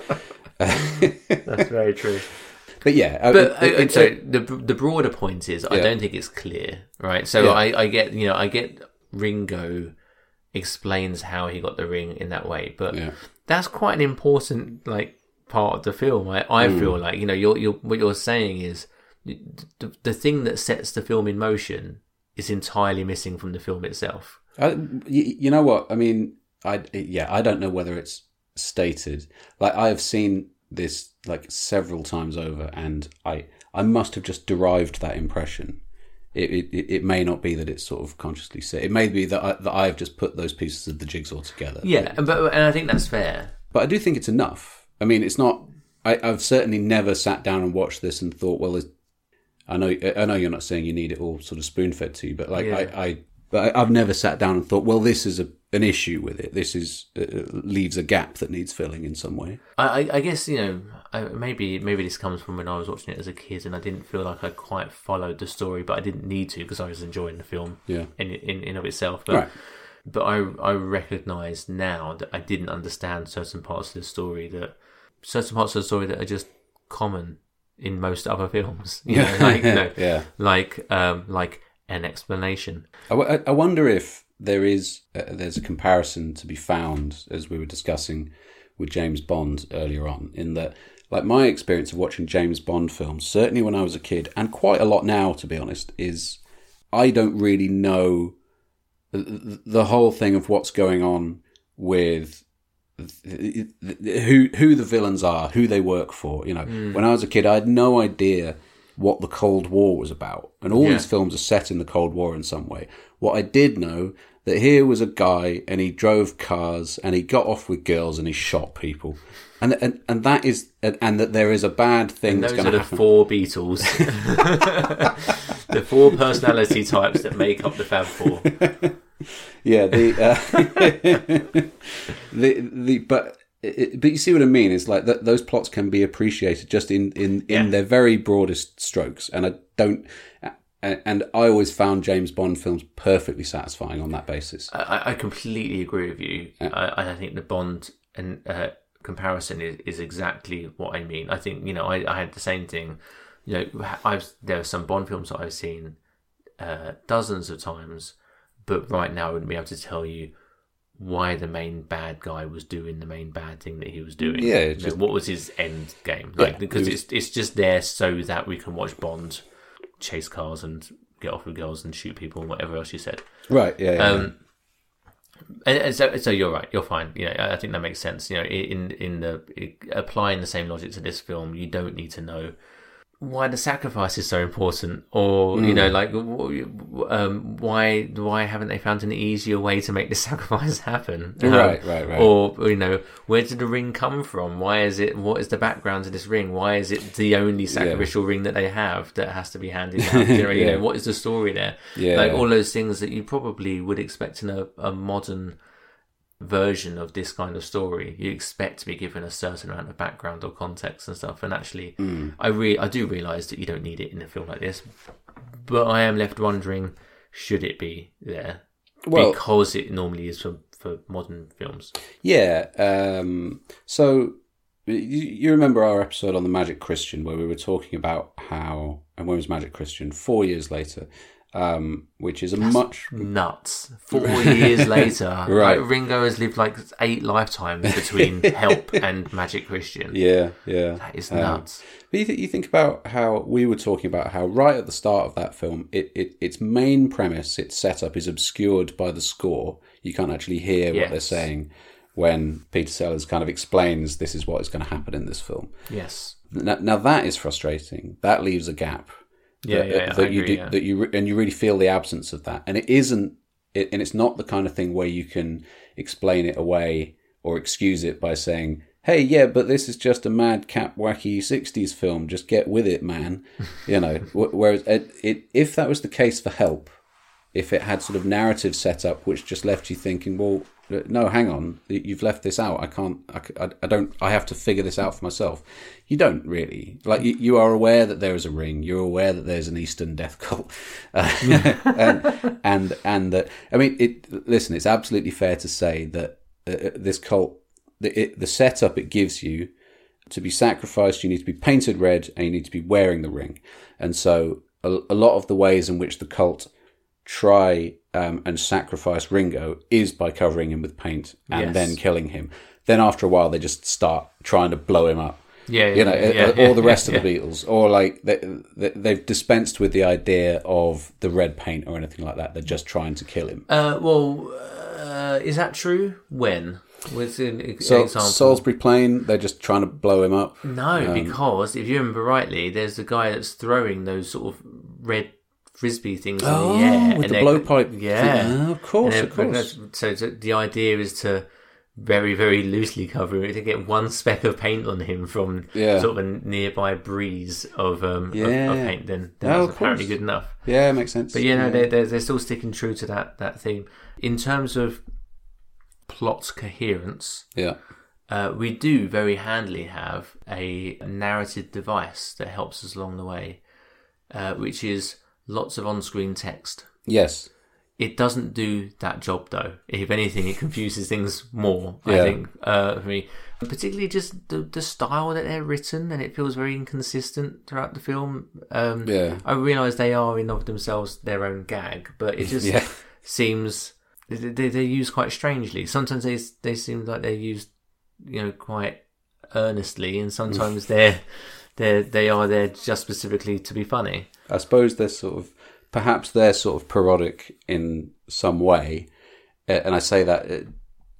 That's very true. But yeah, but it, it, so it, the the broader point is, I yeah. don't think it's clear, right? So yeah. I, I get, you know, I get Ringo explains how he got the ring in that way, but yeah. that's quite an important like part of the film. I, I mm. feel like, you know, you're, you're what you're saying is the, the thing that sets the film in motion is entirely missing from the film itself. I, you, you know what I mean? I yeah, I don't know whether it's stated. Like, I have seen this like several times over, and I I must have just derived that impression. It it, it may not be that it's sort of consciously said. It may be that I, that I've just put those pieces of the jigsaw together. Yeah, but, but and I think that's fair. But I do think it's enough. I mean, it's not. I, I've certainly never sat down and watched this and thought, well, I know, I know you're not saying you need it all sort of spoon fed to you, but like, yeah. I, I, but I, I've never sat down and thought, well, this is a, an issue with it. This is uh, leaves a gap that needs filling in some way. I, I guess you know, I, maybe maybe this comes from when I was watching it as a kid, and I didn't feel like I quite followed the story, but I didn't need to because I was enjoying the film. Yeah. in in, in of itself, but. Right. But I I recognise now that I didn't understand certain parts of the story, that certain parts of the story that are just common in most other films. You yeah, know, like, you know, yeah, like um, like an explanation. I, I wonder if there is uh, there's a comparison to be found, as we were discussing with James Bond earlier on, in that, like, my experience of watching James Bond films, certainly when I was a kid, and quite a lot now, to be honest, is I don't really know the whole thing of what's going on with who who the villains are, who they work for. You know, mm. when I was a kid, I had no idea what the Cold War was about, and all yeah. these films are set in the Cold War in some way. What I did know, that here was a guy and he drove cars and he got off with girls and he shot people, and and and that is and, and that there is a bad thing. And that's those going are to the happen. four Beatles, the four personality types that make up the Fab Four. Yeah, the uh, the the but it, but you see what I mean? It's like that those plots can be appreciated just in in, in yeah. their very broadest strokes, and I don't. And I always found James Bond films perfectly satisfying on that basis. I, I completely agree with you. Yeah. I, I think the Bond and uh, comparison is, is exactly what I mean. I think you know I, I had the same thing. You know, I've there are some Bond films that I've seen uh, dozens of times. But right now, I wouldn't be able to tell you why the main bad guy was doing the main bad thing that he was doing. Yeah, it's just, you know, what was his end game? Like, yeah, because it was... it's it's just there so that we can watch Bond chase cars and get off with girls and shoot people and whatever else you said. Right. Yeah. yeah, um, yeah. And, and so, so you're right. You're fine. You know, I think that makes sense. You know, in in the applying the same logic to this film, you don't need to know why the sacrifice is so important, or mm. you know, like um, why why haven't they found an easier way to make the sacrifice happen? Um, right, right, right. Or you know, where did the ring come from? Why is it? What is the background to this ring? Why is it the only sacrificial yeah. ring that they have that has to be handed down? You know, yeah. you know, what is the story there? Yeah, like all those things that you probably would expect in a, a modern version of this kind of story. You expect to be given a certain amount of background or context and stuff, and actually mm. I re- I do realise that you don't need it in a film like this, but I am left wondering, should it be there? Well, because it normally is for, for modern films. Yeah, um, so you, you remember our episode on the Magic Christian where we were talking about how, and when was Magic Christian? Four years later. Um, which is a That's much nuts. Four years later, right? Like, Ringo has lived like eight lifetimes between Help and Magic Christian. Yeah, yeah, that is nuts. Um, but you, th- you think about how we were talking about how right at the start of that film, it, it its main premise, its setup, is obscured by the score. You can't actually hear yes. what they're saying when Peter Sellers kind of explains this is what is going to happen in this film. Yes. Now, now that is frustrating. That leaves a gap. Yeah, that, yeah, yeah, that I you agree, do, yeah. that you and you really feel the absence of that, and it isn't, it, and it's not the kind of thing where you can explain it away or excuse it by saying, "Hey, yeah, but this is just a madcap, wacky sixties film. Just get with it, man." You know, whereas it, it, if that was the case for Help, if it had sort of narrative setup which just left you thinking, well, no, hang on, you've left this out. I can't, I, I don't, I have to figure this out for myself. You don't really. Like, you, you are aware that there is a ring. You're aware that there's an Eastern death cult. Uh, and, and, and that, I mean, it, listen, it's absolutely fair to say that uh, this cult, the, it, the setup it gives you, to be sacrificed, you need to be painted red and you need to be wearing the ring. And so a, a lot of the ways in which the cult try um, and sacrifice Ringo is by covering him with paint and yes. then killing him. Then after a while, they just start trying to blow him up. Yeah, yeah, you know, yeah, all yeah, the rest yeah, of the yeah. Beatles, or like they, they, they've dispensed with the idea of the red paint or anything like that. They're just trying to kill him. Uh, well, uh, is that true? When? Was an, an so, example? Salisbury Plain, they're just trying to blow him up. No, um, because if you remember rightly, there's a guy that's throwing those sort of red frisbee things oh, in the air with the blowpipe. Yeah, oh, of course, of course. So, so the idea is to very, very loosely cover it to get one speck of paint on him from yeah. sort of a nearby breeze of um yeah. of, of paint. Then that's oh, apparently good enough. Yeah, it makes sense. But you know, yeah. they're, they're they're still sticking true to that that theme in terms of plot coherence. Yeah. Uh, we do very handily have a narrative device that helps us along the way, uh, which is lots of on-screen text. Yes. It doesn't do that job, though. If anything, it confuses things more, yeah. I think, uh, for me. Particularly just the, the style that they're written, and it feels very inconsistent throughout the film. Um, yeah. I realise they are, in of themselves, their own gag, but it just yeah. seems... They, they, they're used quite strangely. Sometimes they they seem like they're used, you know, quite earnestly, and sometimes they're, they're, they are there just specifically to be funny. I suppose they're sort of... Perhaps they're sort of parodic in some way, and I say that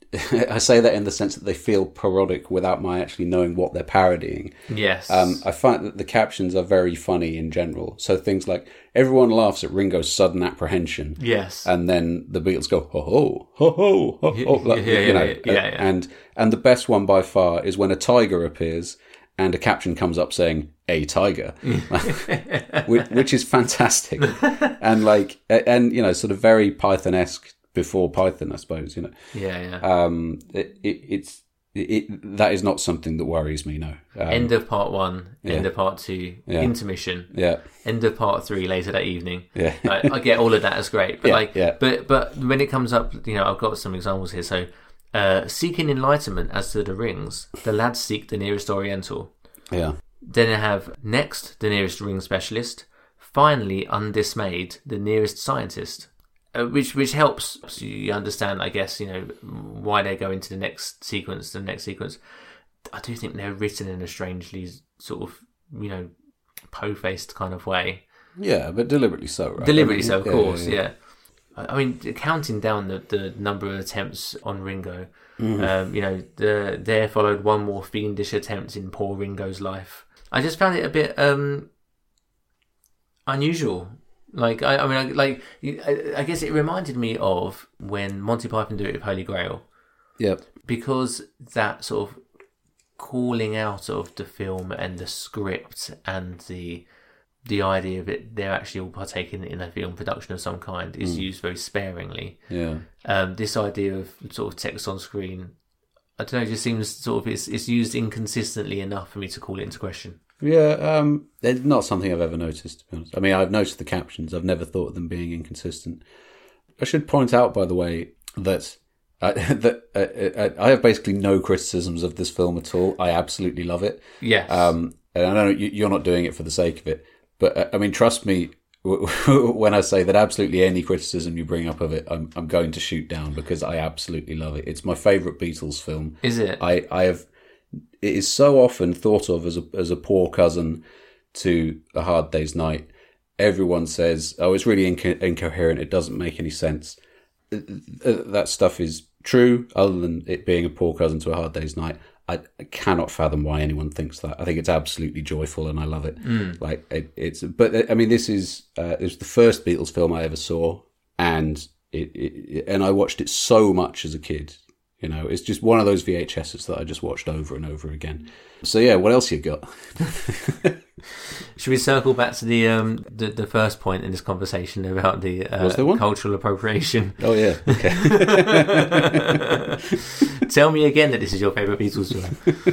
I say that in the sense that they feel parodic without my actually knowing what they're parodying. Yes. Um, I find that the captions are very funny in general. So things like, everyone laughs at Ringo's sudden apprehension. Yes. And then the Beatles go, ho ho, ho ho, ho ho. Like, yeah, yeah, you know, yeah, yeah, yeah. And, and the best one by far is when a tiger appears and a caption comes up saying, a tiger, which, which is fantastic. And like, and, you know, sort of very Python-esque before Python, I suppose, you know. Yeah, yeah. Um, it, it, it's, it, that is not something that worries me, no. Um, end of part one, end yeah. of part two, yeah. intermission, yeah. end of part three later that evening. Yeah. I, I get all of that as great. But yeah, like, yeah. but, but when it comes up, you know, I've got some examples here. So, uh, seeking enlightenment as to the rings, the lads seek the nearest Oriental. Yeah. Then I have next, the nearest ring specialist. Finally, undismayed, the nearest scientist. Uh, which which helps so you understand, I guess, you know, why they go into the next sequence, the next sequence. I do think they're written in a strangely sort of, you know, po-faced kind of way. Yeah, but deliberately so, right? Deliberately I mean, so, of yeah, course, yeah, yeah. yeah. I mean, counting down the, the number of attempts on Ringo, mm. um, you know, the, there followed one more fiendish attempt in poor Ringo's life. I just found it a bit um, unusual. Like, I, I mean, like, I, I guess it reminded me of when Monty Python do it with Holy Grail. Yep. Because that sort of calling out of the film and the script and the the idea of it, they're actually all partaking in a film production of some kind, is mm. used very sparingly. Yeah. Um, this idea of sort of text on screen, I don't know, it just seems sort of, it's, it's used inconsistently enough for me to call it into question. Yeah, um, it's not something I've ever noticed, to be honest. I mean, I've noticed the captions. I've never thought of them being inconsistent. I should point out, by the way, that, uh, that uh, I have basically no criticisms of this film at all. I absolutely love it. Yes. Um, and I know you're not doing it for the sake of it, but uh, I mean, trust me when I say that absolutely any criticism you bring up of it, I'm I'm going to shoot down, because I absolutely love it. It's my favourite Beatles film. Is it? I, I have... It is so often thought of as a as a poor cousin to A Hard Day's Night. Everyone says, "Oh, it's really inco- incoherent. It doesn't make any sense." That stuff is true. Other than it being a poor cousin to A Hard Day's Night, I, I cannot fathom why anyone thinks that. I think it's absolutely joyful, and I love it. Mm. Like it, it's, but I mean, this is uh, it was the first Beatles film I ever saw, and it, it and I watched it so much as a kid. You know, it's just one of those V H S's that I just watched over and over again. So yeah, what else you got? Should we circle back to the um the, the first point in this conversation about the uh, cultural appropriation? Oh yeah, okay. Tell me again that this is your favourite Beatles film.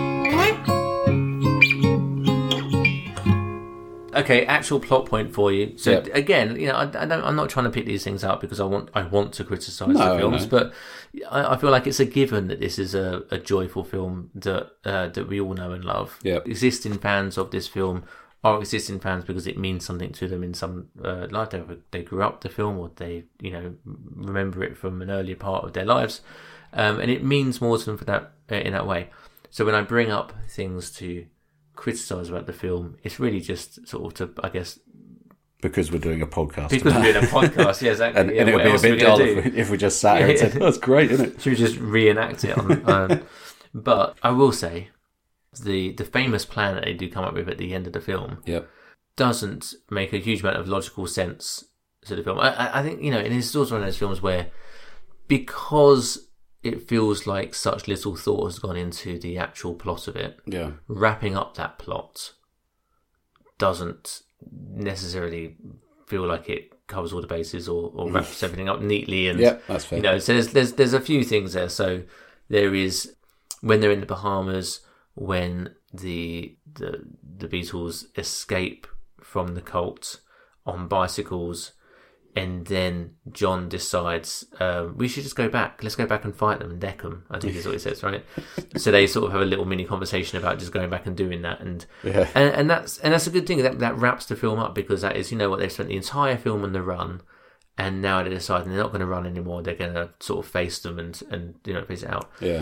Okay, actual plot point for you. So yep. again, you know, I, I don't, I'm not trying to pick these things out because I want I want to criticise no, the films, no. but I, I feel like it's a given that this is a, a joyful film that uh, that we all know and love. Yep. Existing fans of this film are existing fans because it means something to them in some uh, life. They, they grew up the film, or they you know remember it from an earlier part of their lives, um, and it means more to them for that uh, in that way. So when I bring up things to criticise about the film, it's really just sort of to, I guess, because we're doing a podcast. Because we're doing a podcast, yeah, exactly. and, yeah, and it would be a bit dull if we, if we just sat here and said, "Oh, that's great, isn't it?" Should we just reenact it? On, um, but I will say, the the famous plan that they do come up with at the end of the film, yep. doesn't make a huge amount of logical sense to the film. I, I think you know, and it's also one of those films where, because it feels like such little thought has gone into the actual plot of it. Yeah. Wrapping up that plot doesn't necessarily feel like it covers all the bases or, or wraps everything up neatly. And yeah, that's fair. You know, so there's, there's there's a few things there. So there is when they're in the Bahamas, when the the the Beatles escape from the cult on bicycles. And then John decides, uh, we should just go back. Let's go back and fight them and deck them, I think is what he says, right? So they sort of have a little mini conversation about just going back and doing that. And yeah. and, and that's and that's a good thing. That that wraps the film up, because that is, you know what, they've spent the entire film on the run, and now they're deciding they're not going to run anymore. They're going to sort of face them and, and you know, face it out. Yeah.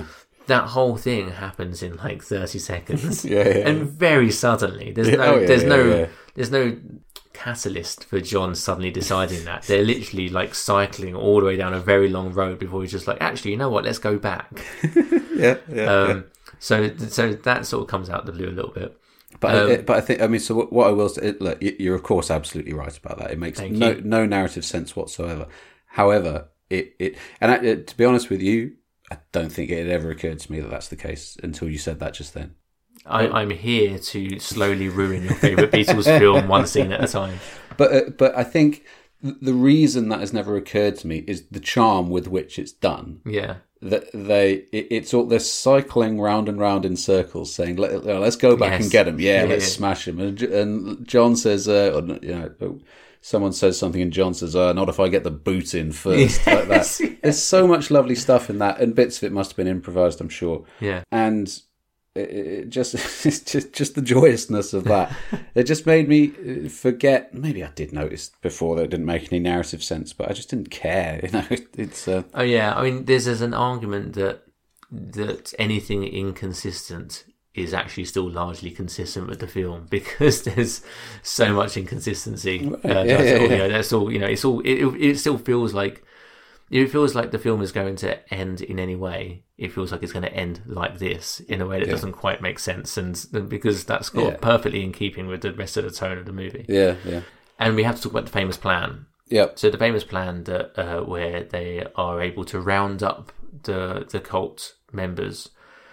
that whole thing happens in like thirty seconds, yeah, yeah, and very suddenly. There's no, oh, yeah, there's yeah, no, yeah. there's no catalyst for John suddenly deciding that. They're literally like cycling all the way down a very long road before he's just like, actually, you know what? Let's go back. yeah, yeah, um, yeah. So, so that sort of comes out of the blue a little bit. But um, I, but I think I mean, so what, what I will say, look, you're of course absolutely right about that. It makes no you. no narrative sense whatsoever. However, it it and I, it, to be honest with you, I don't think it had ever occurred to me that that's the case until you said that just then. I, I'm here to slowly ruin your favourite Beatles film one scene at a time. But uh, but I think the reason that has never occurred to me is the charm with which it's done. Yeah. That they, it, it's all they're cycling round and round in circles, saying, Let, "Let's go back yes. and get him." Yeah, yeah let's yeah. smash him. And, and John says, uh, or, you know, someone says something, and John says, uh, "Not if I get the boot in first." Yes, like that. yes. There's so much lovely stuff in that, and bits of it must have been improvised, I'm sure. Yeah, and. It, it just, it's just, just the joyousness of that. It just made me forget. Maybe I did notice before that it didn't make any narrative sense, but I just didn't care. You know, it's. Uh... Oh yeah, I mean, there's, there's an argument that that anything inconsistent is actually still largely consistent with the film because there's so much inconsistency. Uh, yeah, that's yeah, all, yeah. You know, that's all. You know, it's all. It, it still feels like. It feels like the film is going to end in any way. It feels like it's going to end like this in a way that yeah. doesn't quite make sense, and, and because that's got yeah. perfectly in keeping with the rest of the tone of the movie. Yeah, yeah. And we have to talk about the famous plan. Yep. So the famous plan that uh, where they are able to round up the the cult members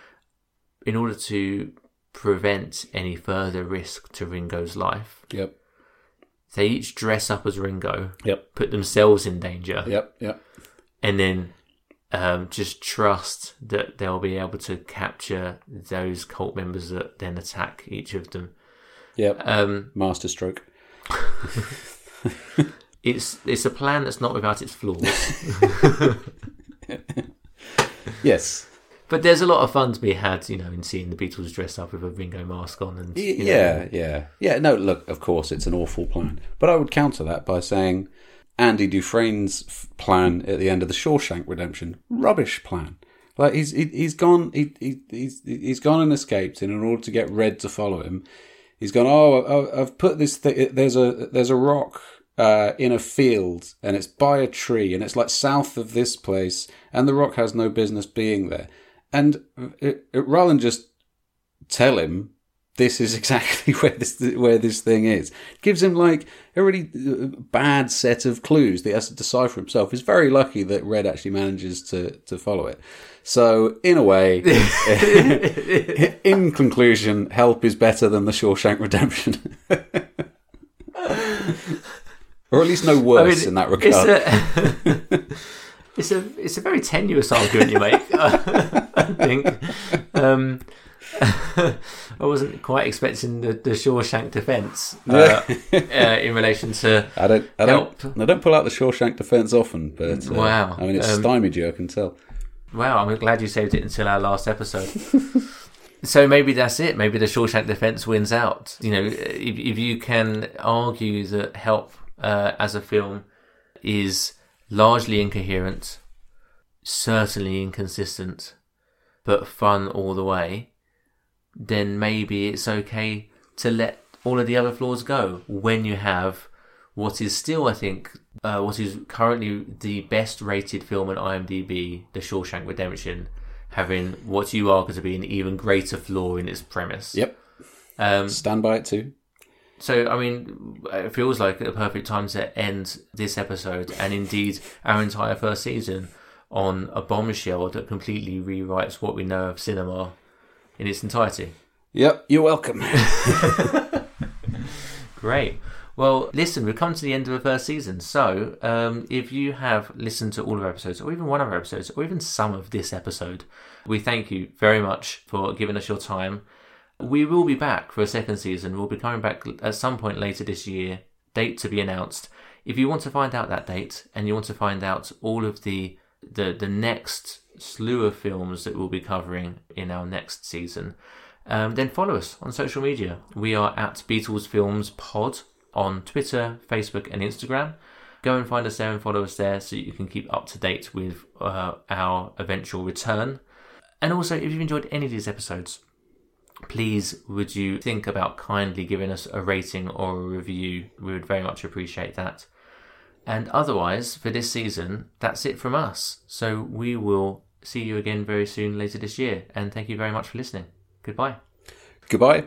in order to prevent any further risk to Ringo's life. Yep. They each dress up as Ringo. Yep. Put themselves in danger. Yep. Yep. And then um, just trust that they'll be able to capture those cult members that then attack each of them. Yep. Um, Masterstroke. it's it's a plan that's not without its flaws. Yes. But there's a lot of fun to be had, you know, in seeing the Beatles dressed up with a Ringo mask on. And you know, yeah, yeah. Yeah, no, look, of course, it's an awful plan. But I would counter that by saying Andy Dufresne's f- plan at the end of the Shawshank Redemption, rubbish plan. Like, he's he, he's gone he, he he's he's gone and escaped, and in order to get Red to follow him, he's gone, oh, I've put this, th- there's a there's a rock uh, in a field, and it's by a tree, and it's like south of this place, and the rock has no business being there. And it, it, rather than just tell him this is exactly where this where this thing is, it gives him like a really bad set of clues that he has to decipher himself. He's very lucky that Red actually manages to, to follow it. So, in a way, in conclusion, Help is better than The Shawshank Redemption. Or at least no worse I mean, in that regard. It's a it's a very tenuous argument you make. I think um, I wasn't quite expecting the, the Shawshank defence uh, uh, in relation to I don't I help. don't I don't pull out the Shawshank defence often, but uh, wow, I mean it's um, stymied you, I can tell. Wow, I'm glad you saved it until our last episode. So maybe that's it. Maybe the Shawshank defence wins out. You know, if if you can argue that Help uh, as a film is largely incoherent, certainly inconsistent, but fun all the way, then maybe it's okay to let all of the other flaws go when you have what is still, I think, uh, what is currently the best rated film on IMDb, The Shawshank Redemption, having what you argue to be an even greater flaw in its premise. Yep. Um, Stand by it too. So, I mean, it feels like a perfect time to end this episode and indeed our entire first season on a bombshell that completely rewrites what we know of cinema in its entirety. Yep, you're welcome. Great. Well, listen, we've come to the end of the first season. So, um, if you have listened to all of our episodes, or even one of our episodes, or even some of this episode, we thank you very much for giving us your time. We will be back for a second season. We'll be coming back at some point later this year. Date to be announced. If you want to find out that date and you want to find out all of the the, the next slew of films that we'll be covering in our next season, um, then follow us on social media. We are at Beatles Films Pod on Twitter, Facebook and Instagram. Go and find us there and follow us there so you can keep up to date with uh, our eventual return. And also, if you've enjoyed any of these episodes, please would you think about kindly giving us a rating or a review. We would very much appreciate that. And otherwise, for this season, that's it from us. So we will see you again very soon later this year. And thank you very much for listening. Goodbye. Goodbye.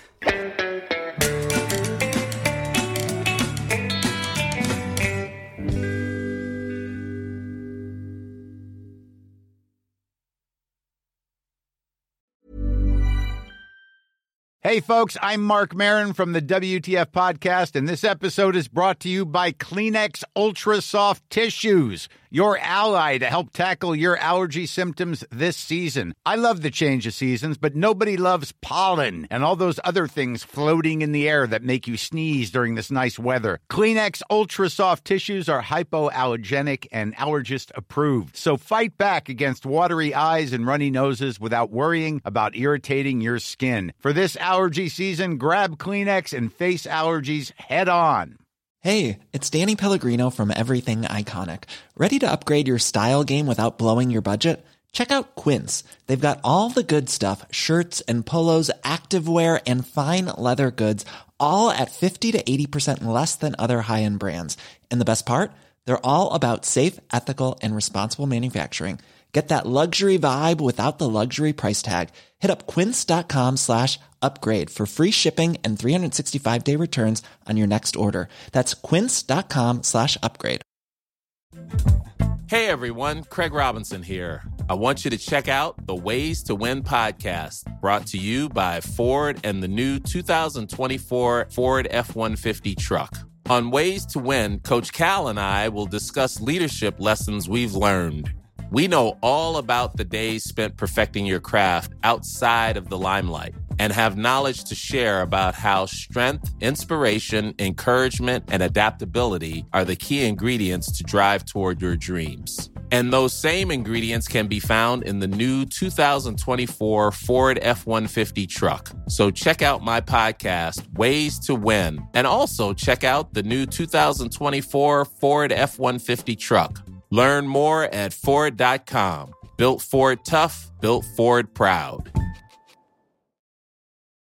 Hey, folks, I'm Mark Maron from the W T F Podcast, and this episode is brought to you by Kleenex Ultra Soft Tissues, your ally to help tackle your allergy symptoms this season. I love the change of seasons, but nobody loves pollen and all those other things floating in the air that make you sneeze during this nice weather. Kleenex Ultra Soft Tissues are hypoallergenic and allergist approved, so fight back against watery eyes and runny noses without worrying about irritating your skin. For this allergy season, grab Kleenex and face allergies head on. Hey, it's Danny Pellegrino from Everything Iconic. Ready to upgrade your style game without blowing your budget? Check out Quince. They've got all the good stuff, shirts and polos, activewear, and fine leather goods, all at fifty to eighty percent less than other high-end brands. And the best part? They're all about safe, ethical, and responsible manufacturing. Get that luxury vibe without the luxury price tag. Hit up quince.com slash upgrade for free shipping and three sixty-five day returns on your next order. That's quince.com slash upgrade. Hey everyone, Craig Robinson here. I want you to check out the Ways to Win podcast, brought to you by Ford and the new two thousand twenty-four Ford F one fifty truck. On Ways to Win, Coach Cal and I will discuss leadership lessons we've learned. We know all about the days spent perfecting your craft outside of the limelight and have knowledge to share about how strength, inspiration, encouragement, and adaptability are the key ingredients to drive toward your dreams. And those same ingredients can be found in the new two thousand twenty-four Ford F one fifty truck. So check out my podcast, Ways to Win, and also check out the new two thousand twenty-four Ford F one fifty truck. Learn more at Ford dot com. Built Ford tough, built Ford proud.